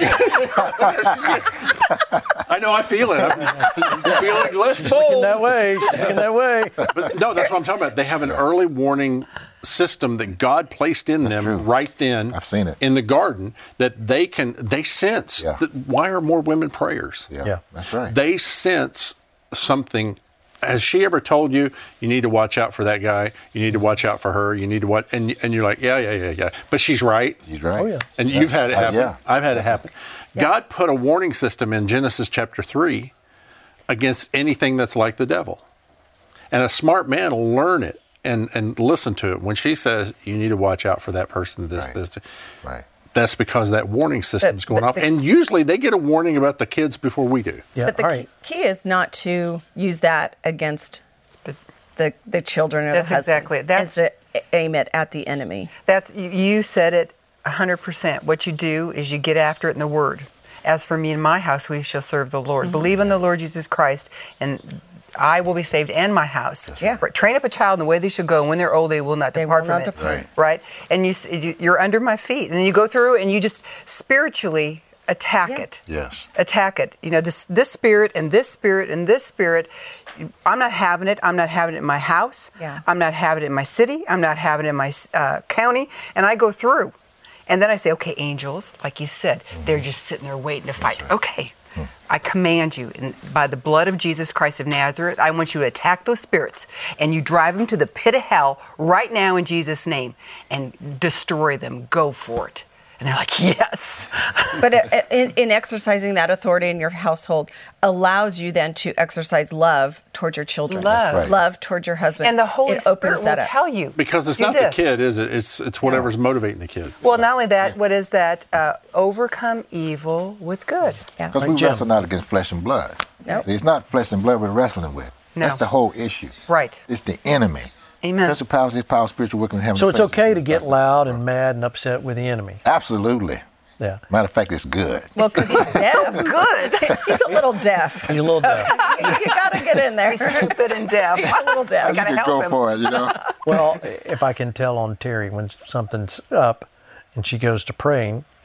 I know, I feel it. I'm feeling less In bold. that way, in that way. But no, that's what I'm talking about. They have an early warning system that God placed in them true. right then. I've seen it. In the garden, that they can, they sense. Yeah. That, why are more women prayers? Yeah, Yeah. that's right. They sense something. Has she ever told you, you need to watch out for that guy? You need to watch out for her. You need to watch, and and you're like, yeah, yeah, yeah, yeah. But she's right. He's right. Oh, yeah. And you've had it Uh, happen. yeah. I've had it happen. God put a warning system in Genesis chapter three against anything that's like the devil. And a smart man will learn it and, and listen to it. When she says, you need to watch out for that person, this, Right. this, Right. that's because that warning system's But- going but off. the- And usually they get a warning about the kids before we do. Yeah, But the all key, right. key is not to use that against the the, the children or That's the husband. exactly it. That's- It's to aim it at the enemy. That's you- you said it one hundred percent. What you do is you get after it in the Word. As for me and my house, we shall serve the Lord. Believe in the Lord Jesus Christ, and I will be saved and my house. Yeah. Right. Train up a child in the way they should go, and when they're old, they will not They depart will from not it. depart. Right. Right. And you, s- you, you're under my feet, and then you go through and you just spiritually attack Yes. it. Yes. Attack it. You know, this this spirit and this spirit and this spirit. I'm not having it. I'm not having it in my house. Yeah. I'm not having it in my city. I'm not having it in my uh, county. And I go through. And then I say, okay, angels, like you said, they're just sitting there waiting to fight. Okay, I command you, in, by the blood of Jesus Christ of Nazareth, I want you to attack those spirits, and you drive them to the pit of hell right now in Jesus' name, and destroy them. Go for it. And they're like, yes. But i- in, in exercising that authority in your household allows you then to exercise love towards your children, Love. Right. love towards your husband. And the Holy it Spirit opens will that up. tell you. Because it's do not the this. kid, is it? It's it's whatever's motivating the kid. Well, not only that, what is that? Uh, overcome evil with good. Yeah. Because Like we Jim. wrestle not against flesh and blood. Nope. See, it's not flesh and blood we're wrestling with. No. That's the whole issue. Right. It's the enemy. Amen. Principalities, power, spiritual wickedness, heavenly So it's places. okay to get loud and mad and upset with the enemy. Absolutely. Yeah. Matter of fact, it's good. Well, because he's deaf. Good. He's a little deaf. He's a little deaf. you you got to get in there. He's stupid and deaf. He's a little deaf. You gotta can help go him. for it, you know. Well, if I can tell on Terry when something's up and she goes to praying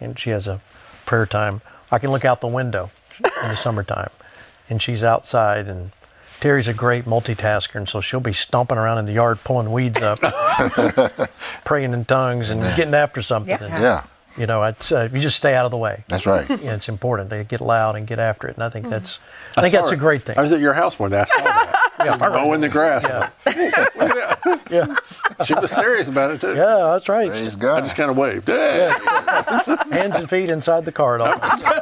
and she has a prayer time. I can look out the window in the summertime, and she's outside, and Terry's a great multitasker, and so she'll be stomping around in the yard pulling weeds up, praying in tongues and getting after something. Yeah. And, Yeah. You know, it's, uh, you just stay out of the way. That's right. Yeah, it's important to get loud and get after it, and I think that's I, I think saw that's her. a great thing. I was at your house one day. I saw that. Yeah, mowing the grass. Yeah. Yeah. She was serious about it too. Yeah, that's right. Praise I God. just kind of waved. Hey. Hands and feet inside the car. All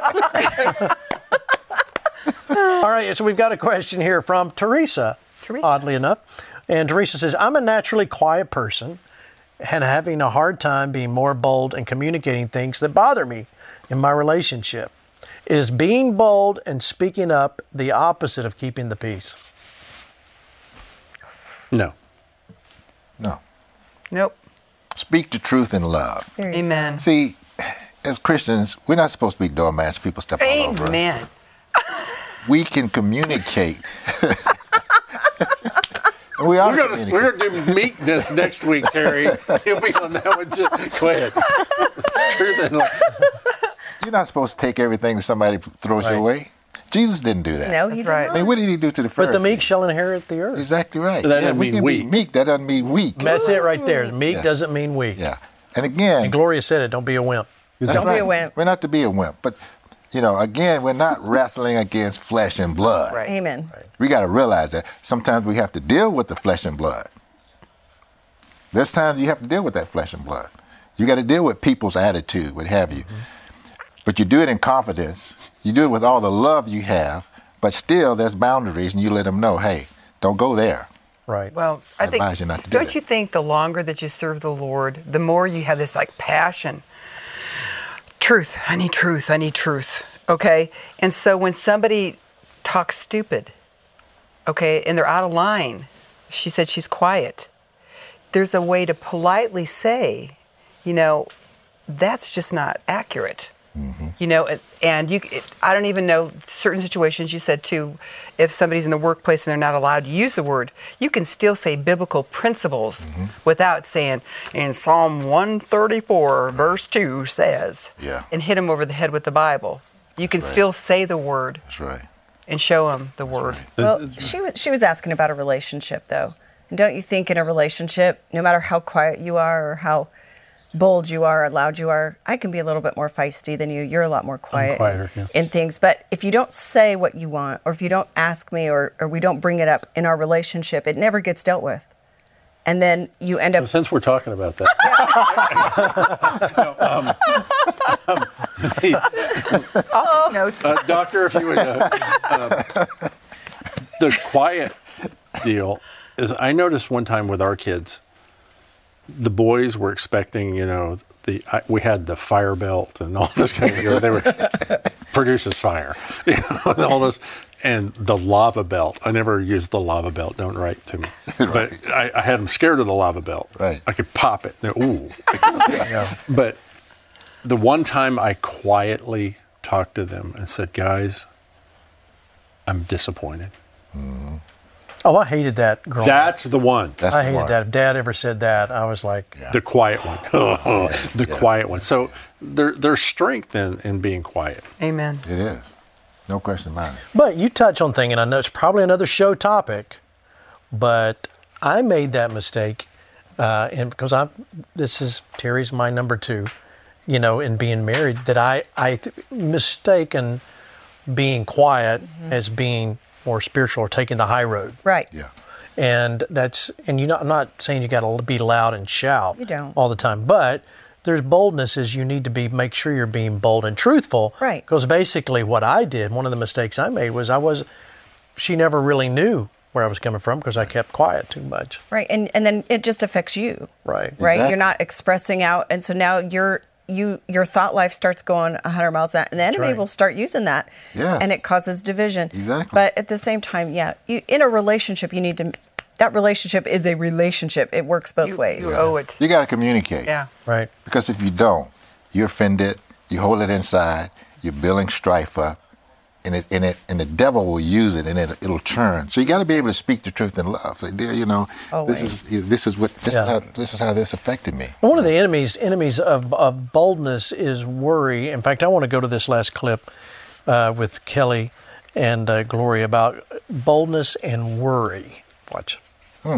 right, so we've got a question here from Teresa, Teresa. oddly enough. And Teresa says, I'm a naturally quiet person and having a hard time being more bold and communicating things that bother me in my relationship. Is being bold and speaking up the opposite of keeping the peace? No. No. Nope. Speak the truth in love. There you Amen. See, as Christians, we're not supposed to be doormats. People step all over us. Amen. We can communicate. And we are We're gonna communicating. we're gonna do meekness next week, Terry. You'll be on that one too. Go ahead. Truth and love. You're not supposed to take everything that somebody throws Right. your way. Jesus didn't do that. No, he That's did right. I not. mean, what did he do to the But Pharisees? the meek shall inherit the earth. Exactly right. But that yeah, doesn't we mean can weak. be meek. That doesn't mean weak. That's it right there. Meek Yeah. doesn't mean weak. Yeah. And again, And Gloria said it, don't be a wimp. that's Don't be right. a wimp. We're not to be a wimp. But, you know, again, we're not wrestling against flesh and blood. Right. Amen. We got to realize that sometimes we have to deal with the flesh and blood. There's times you have to deal with that flesh and blood. You got to deal with people's attitude, what have you. But you do it in confidence. You do it with all the love you have, but still there's boundaries, and you let them know, hey, don't go there. Right. Well, I I think, advise you not to do don't that. you think the longer that you serve the Lord, the more you have this like passion? Truth. I need truth. I need truth. Okay? And so when somebody talks stupid, okay, and they're out of line, she said she's quiet. There's a way to politely say, you know, that's just not accurate. You know, and- and you, it, I don't even know certain situations. You said too, if somebody's in the workplace and they're not allowed to use the word, you can still say biblical principles without saying, in Psalm one thirty-four, verse two says, Yeah. and hit them over the head with the Bible. You can right. still say the word That's right. and show them the word. Well, she was she was asking about a relationship though, and don't you think in a relationship, no matter how quiet you are or how bold you are or loud you are, I can be a little bit more feisty than you. You're a lot more quiet quieter, yeah. in things. But if you don't say what you want, or if you don't ask me, or or we don't bring it up in our relationship, it never gets dealt with, and then you end So up. since we're talking about that, no, um, um, the- I'll take notes. uh, doctor, if you would, uh, um, the quiet deal is. I noticed one time with our kids, the boys were expecting, you know, the I, we had the fire belt and all this kind of. You know, they were produces fire, you know, and all this, and the lava belt. I never used the lava belt. Don't write to me, but I, I had them scared of the lava belt. Right. I could pop it. They're, ooh. But the one time I quietly talked to them and said, "Guys, I'm disappointed." Oh, I hated that growing up. That's the one. That's I the hated one. that. If Dad ever said that, I was like, The quiet one. the yeah. quiet one. So there, there's strength in, in being quiet. Amen. It is. No question about it. But you touch on thing, and I know it's probably another show topic, but I made that mistake, uh, and because I, this is Terry's my number two, you know, in being married, that I I th- mistaken being quiet as being more spiritual or taking the high road, Right. Yeah. and that's and you know I'm not saying you got to be loud and shout You don't. all the time, but there's boldness is you need to be make sure you're being bold and truthful, Right. Because basically what I did, one of the mistakes I made was I was, she never really knew where I was coming from because I kept quiet too much, Right. And and then it just affects you. right? Right. Exactly. You're not expressing out, and so now you're you your thought life starts going one hundred miles an hour, and the enemy right. will start using that, Yes. and it causes division. Exactly. But at the same time, yeah, you, in a relationship, you need to. That relationship is a relationship. It works both You, ways. you owe it. You got to communicate. Yeah. Right. Because if you don't, you're offended, you hold it inside, you're building strife up, and it, and it, and the devil will use it, and it, it'll turn. So you got to be able to speak the truth in love. Say, dear, you know, Always. this is this is what this Yeah. is how this is how this affected me. One of the enemies enemies of, of boldness is worry. In fact, I want to go to this last clip uh, with Kelly and uh, Gloria about boldness and worry. Watch. Hmm.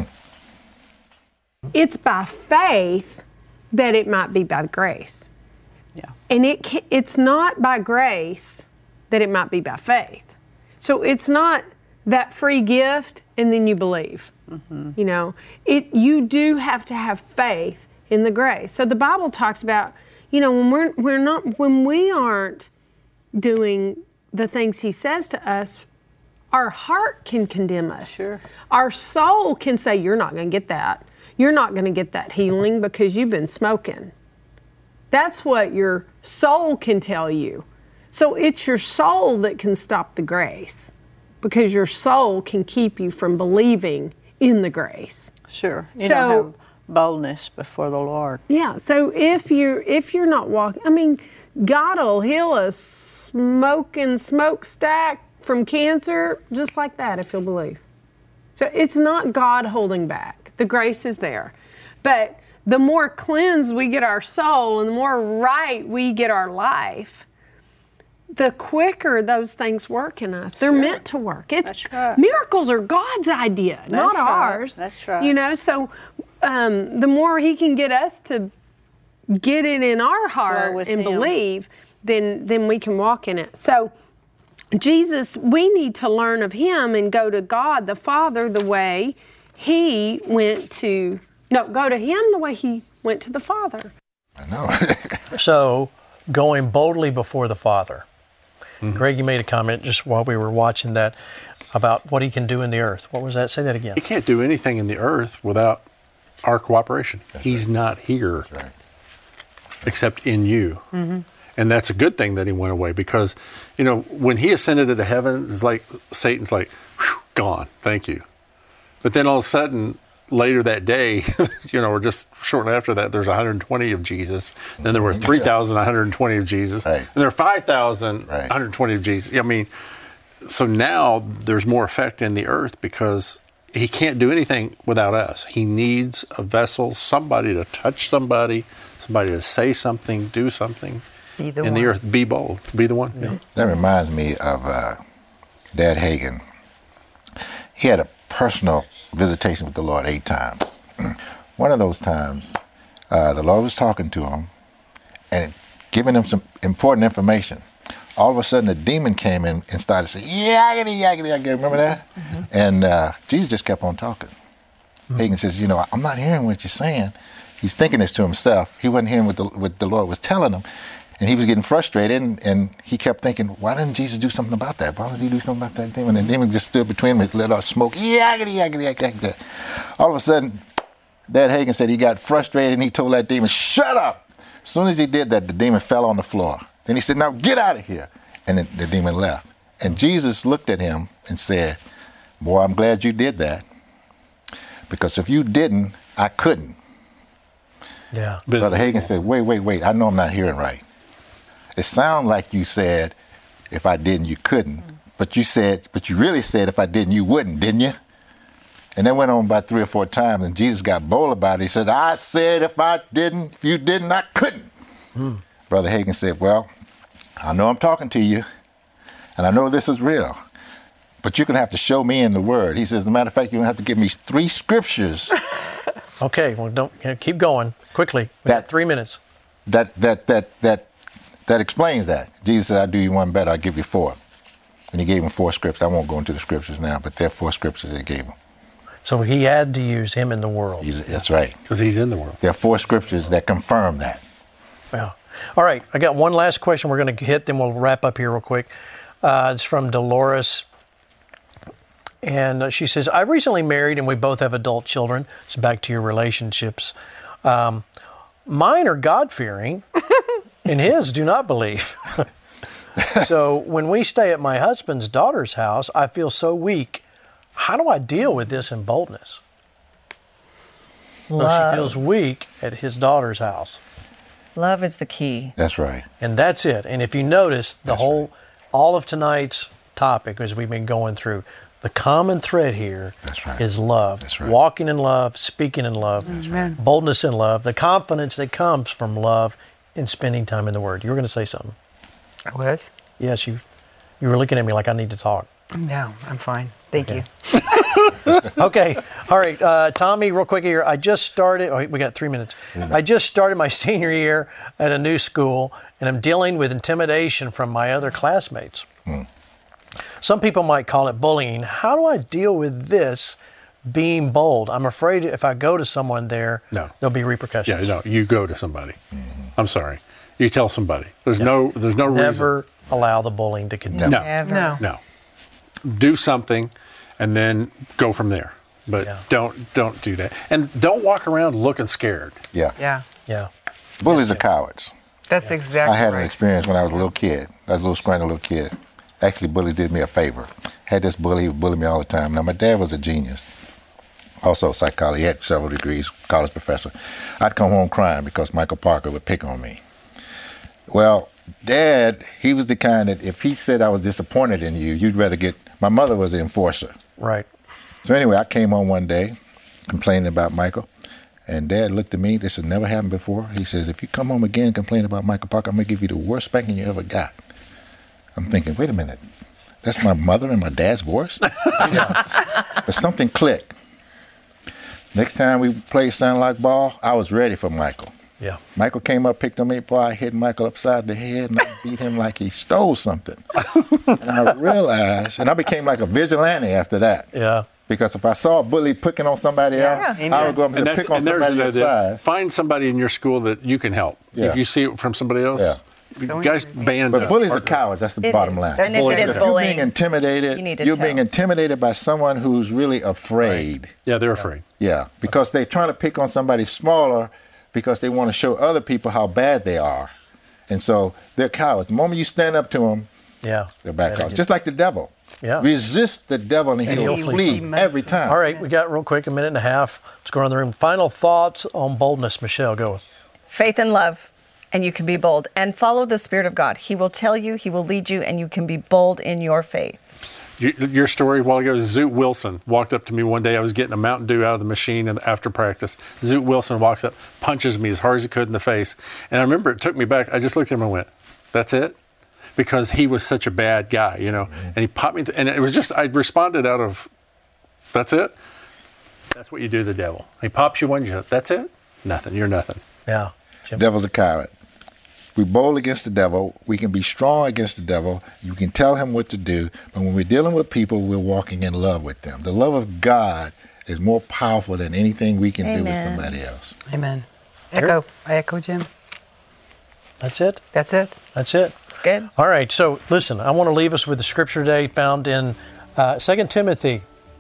It's by faith that it might be by grace. Yeah. And it can, it's not by grace that it might be by faith. So it's not that free gift and then you believe. Mm-hmm. You know, it you do have to have faith in the grace. So the Bible talks about, you know, when we're we're not when we aren't doing the things he says to us, our heart can condemn us. Sure. Our soul can say, you're not going to get that. You're not going to get that healing because you've been smoking. That's what your soul can tell you. So it's your soul that can stop the grace because your soul can keep you from believing in the grace. Sure. You So- don't have boldness before the Lord. Yeah, so if you're if you're not walking, I mean, God'll heal a smoking smokestack from cancer just like that if you'll believe. So it's not God holding back. The grace is there. But the more cleansed we get our soul and the more right we get our life, the quicker those things work in us. They're Sure. meant to work. It's That's right. miracles are God's idea, not right. ours. That's right. You know, so um, the more He can get us to get it in our heart with and Him. believe, then then we can walk in it. So Jesus, we need to learn of Him and go to God the Father the way He went to. No, go to Him the way He went to the Father. I know. So, going boldly before the Father. Greg, you made a comment just while we were watching that about what He can do in the earth. What was that? Say that again. He can't do anything in the earth without our cooperation. That's He's right. not here That's right. except in you. Mm-hmm. And that's a good thing that He went away because, you know, when He ascended into heaven, it's like Satan's like, whew, gone, thank you. But then all of a sudden, later that day, you know, or just shortly after that, there's one hundred twenty of Jesus. Then there were three thousand one hundred twenty of Jesus. Right. And there are five thousand one hundred twenty of Jesus. I mean, so now there's more effect in the earth because He can't do anything without us. He needs a vessel, somebody to touch somebody, somebody to say something, do something. Be the in one. the earth, be bold, be the one. Yeah. That reminds me of uh, Dad Hagin. He had a personal visitation with the Lord eight times. One of those times, uh, the Lord was talking to him and giving him some important information. All of a sudden, a demon came in and started saying, yaggity, yaggity, yaggity. Remember that? Mm-hmm. And uh, Jesus just kept on talking. Mm-hmm. Hagin says, you know, I'm not hearing what you're saying. He's thinking this to himself. He wasn't hearing what the, what the Lord was telling him. And he was getting frustrated, and, and he kept thinking, why didn't Jesus do something about that? Why didn't he do something about that demon? And the demon just stood between them and let out smoke. Yaggity, yaggity, yaggity. All of a sudden, Dad Hagin said he got frustrated, and he told that demon, shut up. As soon as he did that, the demon fell on the floor. Then he said, now get out of here. And then the demon left. And Jesus looked at him and said, boy, I'm glad you did that. Because if you didn't, I couldn't. Yeah. But, Brother Hagin said, wait, wait, wait. I know I'm not hearing right. It sounds like you said, if I didn't, you couldn't. But you said, but you really said, if I didn't, you wouldn't, didn't you? And that went on about three or four times, and Jesus got bold about it. He said, I said, if I didn't, if you didn't, I couldn't. Hmm. Brother Hagin said, well, I know I'm talking to you, and I know this is real, but you're going to have to show me in the Word. He says, as a matter of fact, you're going to have to give me three scriptures. Okay, well, don't you know, keep going quickly. We got That- three minutes. That, that, that, that, that explains that. Jesus said, I'll do you one better, I'll give you four. And he gave him four scriptures. I won't go into the scriptures now, but there are four scriptures he gave him. So he had to use Him in the world. He's, that's right. because He's in the world. There are four scriptures that confirm that. Yeah. All right, I got one last question we're going to hit, then we'll wrap up here real quick. Uh, it's from Dolores. And uh, she says, I recently married and we both have adult children. So back to your relationships. Um, mine are God-fearing and his do not believe. So when we stay at my husband's daughter's house, I feel so weak. How do I deal with this in boldness? So she feels weak at his daughter's house. Love is the key. That's right. And that's it. And if you notice, the That's whole all of tonight's topic, as we've been going through, the common thread here That's right. is love. That's right. Walking in love, speaking in love, Amen. boldness in love, the confidence that comes from love and spending time in the Word. You were going to say something. I was? Yes, you you were looking at me like I need to talk. No, I'm fine. Thank Okay. you. Okay. All right. Uh, Tommy, real quick here. I just started, oh, we got three minutes. I just started my senior year at a new school, and I'm dealing with intimidation from my other classmates. Hmm. Some people might call it bullying. How do I deal with this being bold? I'm afraid if I go to someone there, No. there'll be repercussions. Yeah, no, you go to somebody. I'm sorry. You tell somebody. There's no there's no reason. Never allow the bullying to continue. No. Never. No. No. Do something and then go from there. But Yeah. don't don't do that. And don't walk around looking scared. Yeah. Yeah. Yeah. Bullies are cowards. That's exactly I had right. an experience when I was a little kid. I was a little scrawny little kid. Actually, bully did me a favor. Had this bully, he would bully me all the time. Now, my dad was a genius. Also psychology. He had several degrees, college professor. I'd come home crying because Michael Parker would pick on me. Well, Dad, he was the kind that if he said I was disappointed in you, you'd rather get, my mother was the enforcer. Right. So anyway, I came home one day complaining about Michael, and Dad looked at me. This had never happened before. He says, if you come home again and complain about Michael Parker, I'm going to give you the worst spanking you ever got. I'm thinking, wait a minute. That's my mother and my dad's voice? But something clicked. Next time we played Sound Like Ball, I was ready for Michael. Yeah. Michael came up, picked on me, boy, I hit Michael upside the head and I beat him like he stole something. And I realized, and I became like a vigilante after that. Yeah. Because if I saw a bully picking on somebody Yeah, else, amen. I would go up and, And, say, that's, pick on and there's somebody the else. idea. Size. Find somebody in your school that you can help. Yeah. If you see it from somebody else, Yeah. So guys important. band But up. bullies are Partner. cowards. That's the It bottom is. line. And if it is If bullying, you're being intimidated, you need to you're tell. being intimidated by someone who's really afraid. Yeah, they're afraid. Yeah, because they're trying to pick on somebody smaller because they want to show other people how bad they are. And so they're cowards. The moment you stand up to them, Yeah. they're back Gotta off. get- Just like the devil. Yeah. Resist the devil and And he'll he'll flee flee. every time. All right, we got real quick, a minute and a half. Let's go around the room. Final thoughts on boldness. Michelle, go. Faith and love, and you can be bold. And follow the Spirit of God. He will tell you, He will lead you, and you can be bold in your faith. You, your story a while ago, Zoot Wilson walked up to me one day. I was getting a Mountain Dew out of the machine and after practice. Zoot Wilson walks up, punches me as hard as he could in the face. And I remember it took me back. I just looked at him and went, that's it? Because he was such a bad guy, you know. And he popped me, th- and it was just, I responded out of, that's it? That's what you do to the devil. He pops you one, you say, that's it? Nothing, you're nothing. Yeah. Jim. Devil's a coward. We're bold against the devil. We can be strong against the devil. You can tell him what to do. But when we're dealing with people, we're walking in love with them. The love of God is more powerful than anything we can do with Amen. somebody else. Amen. Eric? Echo. I echo Jim. That's it? That's it. That's it. It's good. All right, so listen, I want to leave us with the scripture today found in uh, Second Timothy,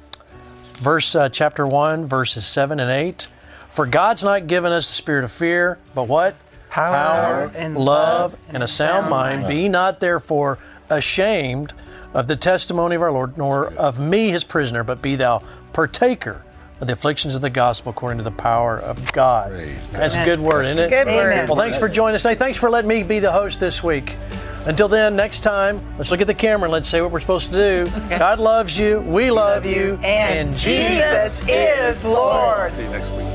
verse uh, chapter one, verses seven and eight. For God's not given us the spirit of fear, but what? Power and love, love and a sound mind. Be not therefore ashamed of the testimony of our Lord, nor of me his prisoner, but be thou partaker of the afflictions of the gospel according to the power of God. Praise God. That's a good word, isn't it? Good word. Amen. Well, thanks for joining us today. Thanks for letting me be the host this week. Until then, next time, let's look at the camera and let's say what we're supposed to do. God loves you, we love you, And Jesus is Lord. See you next week.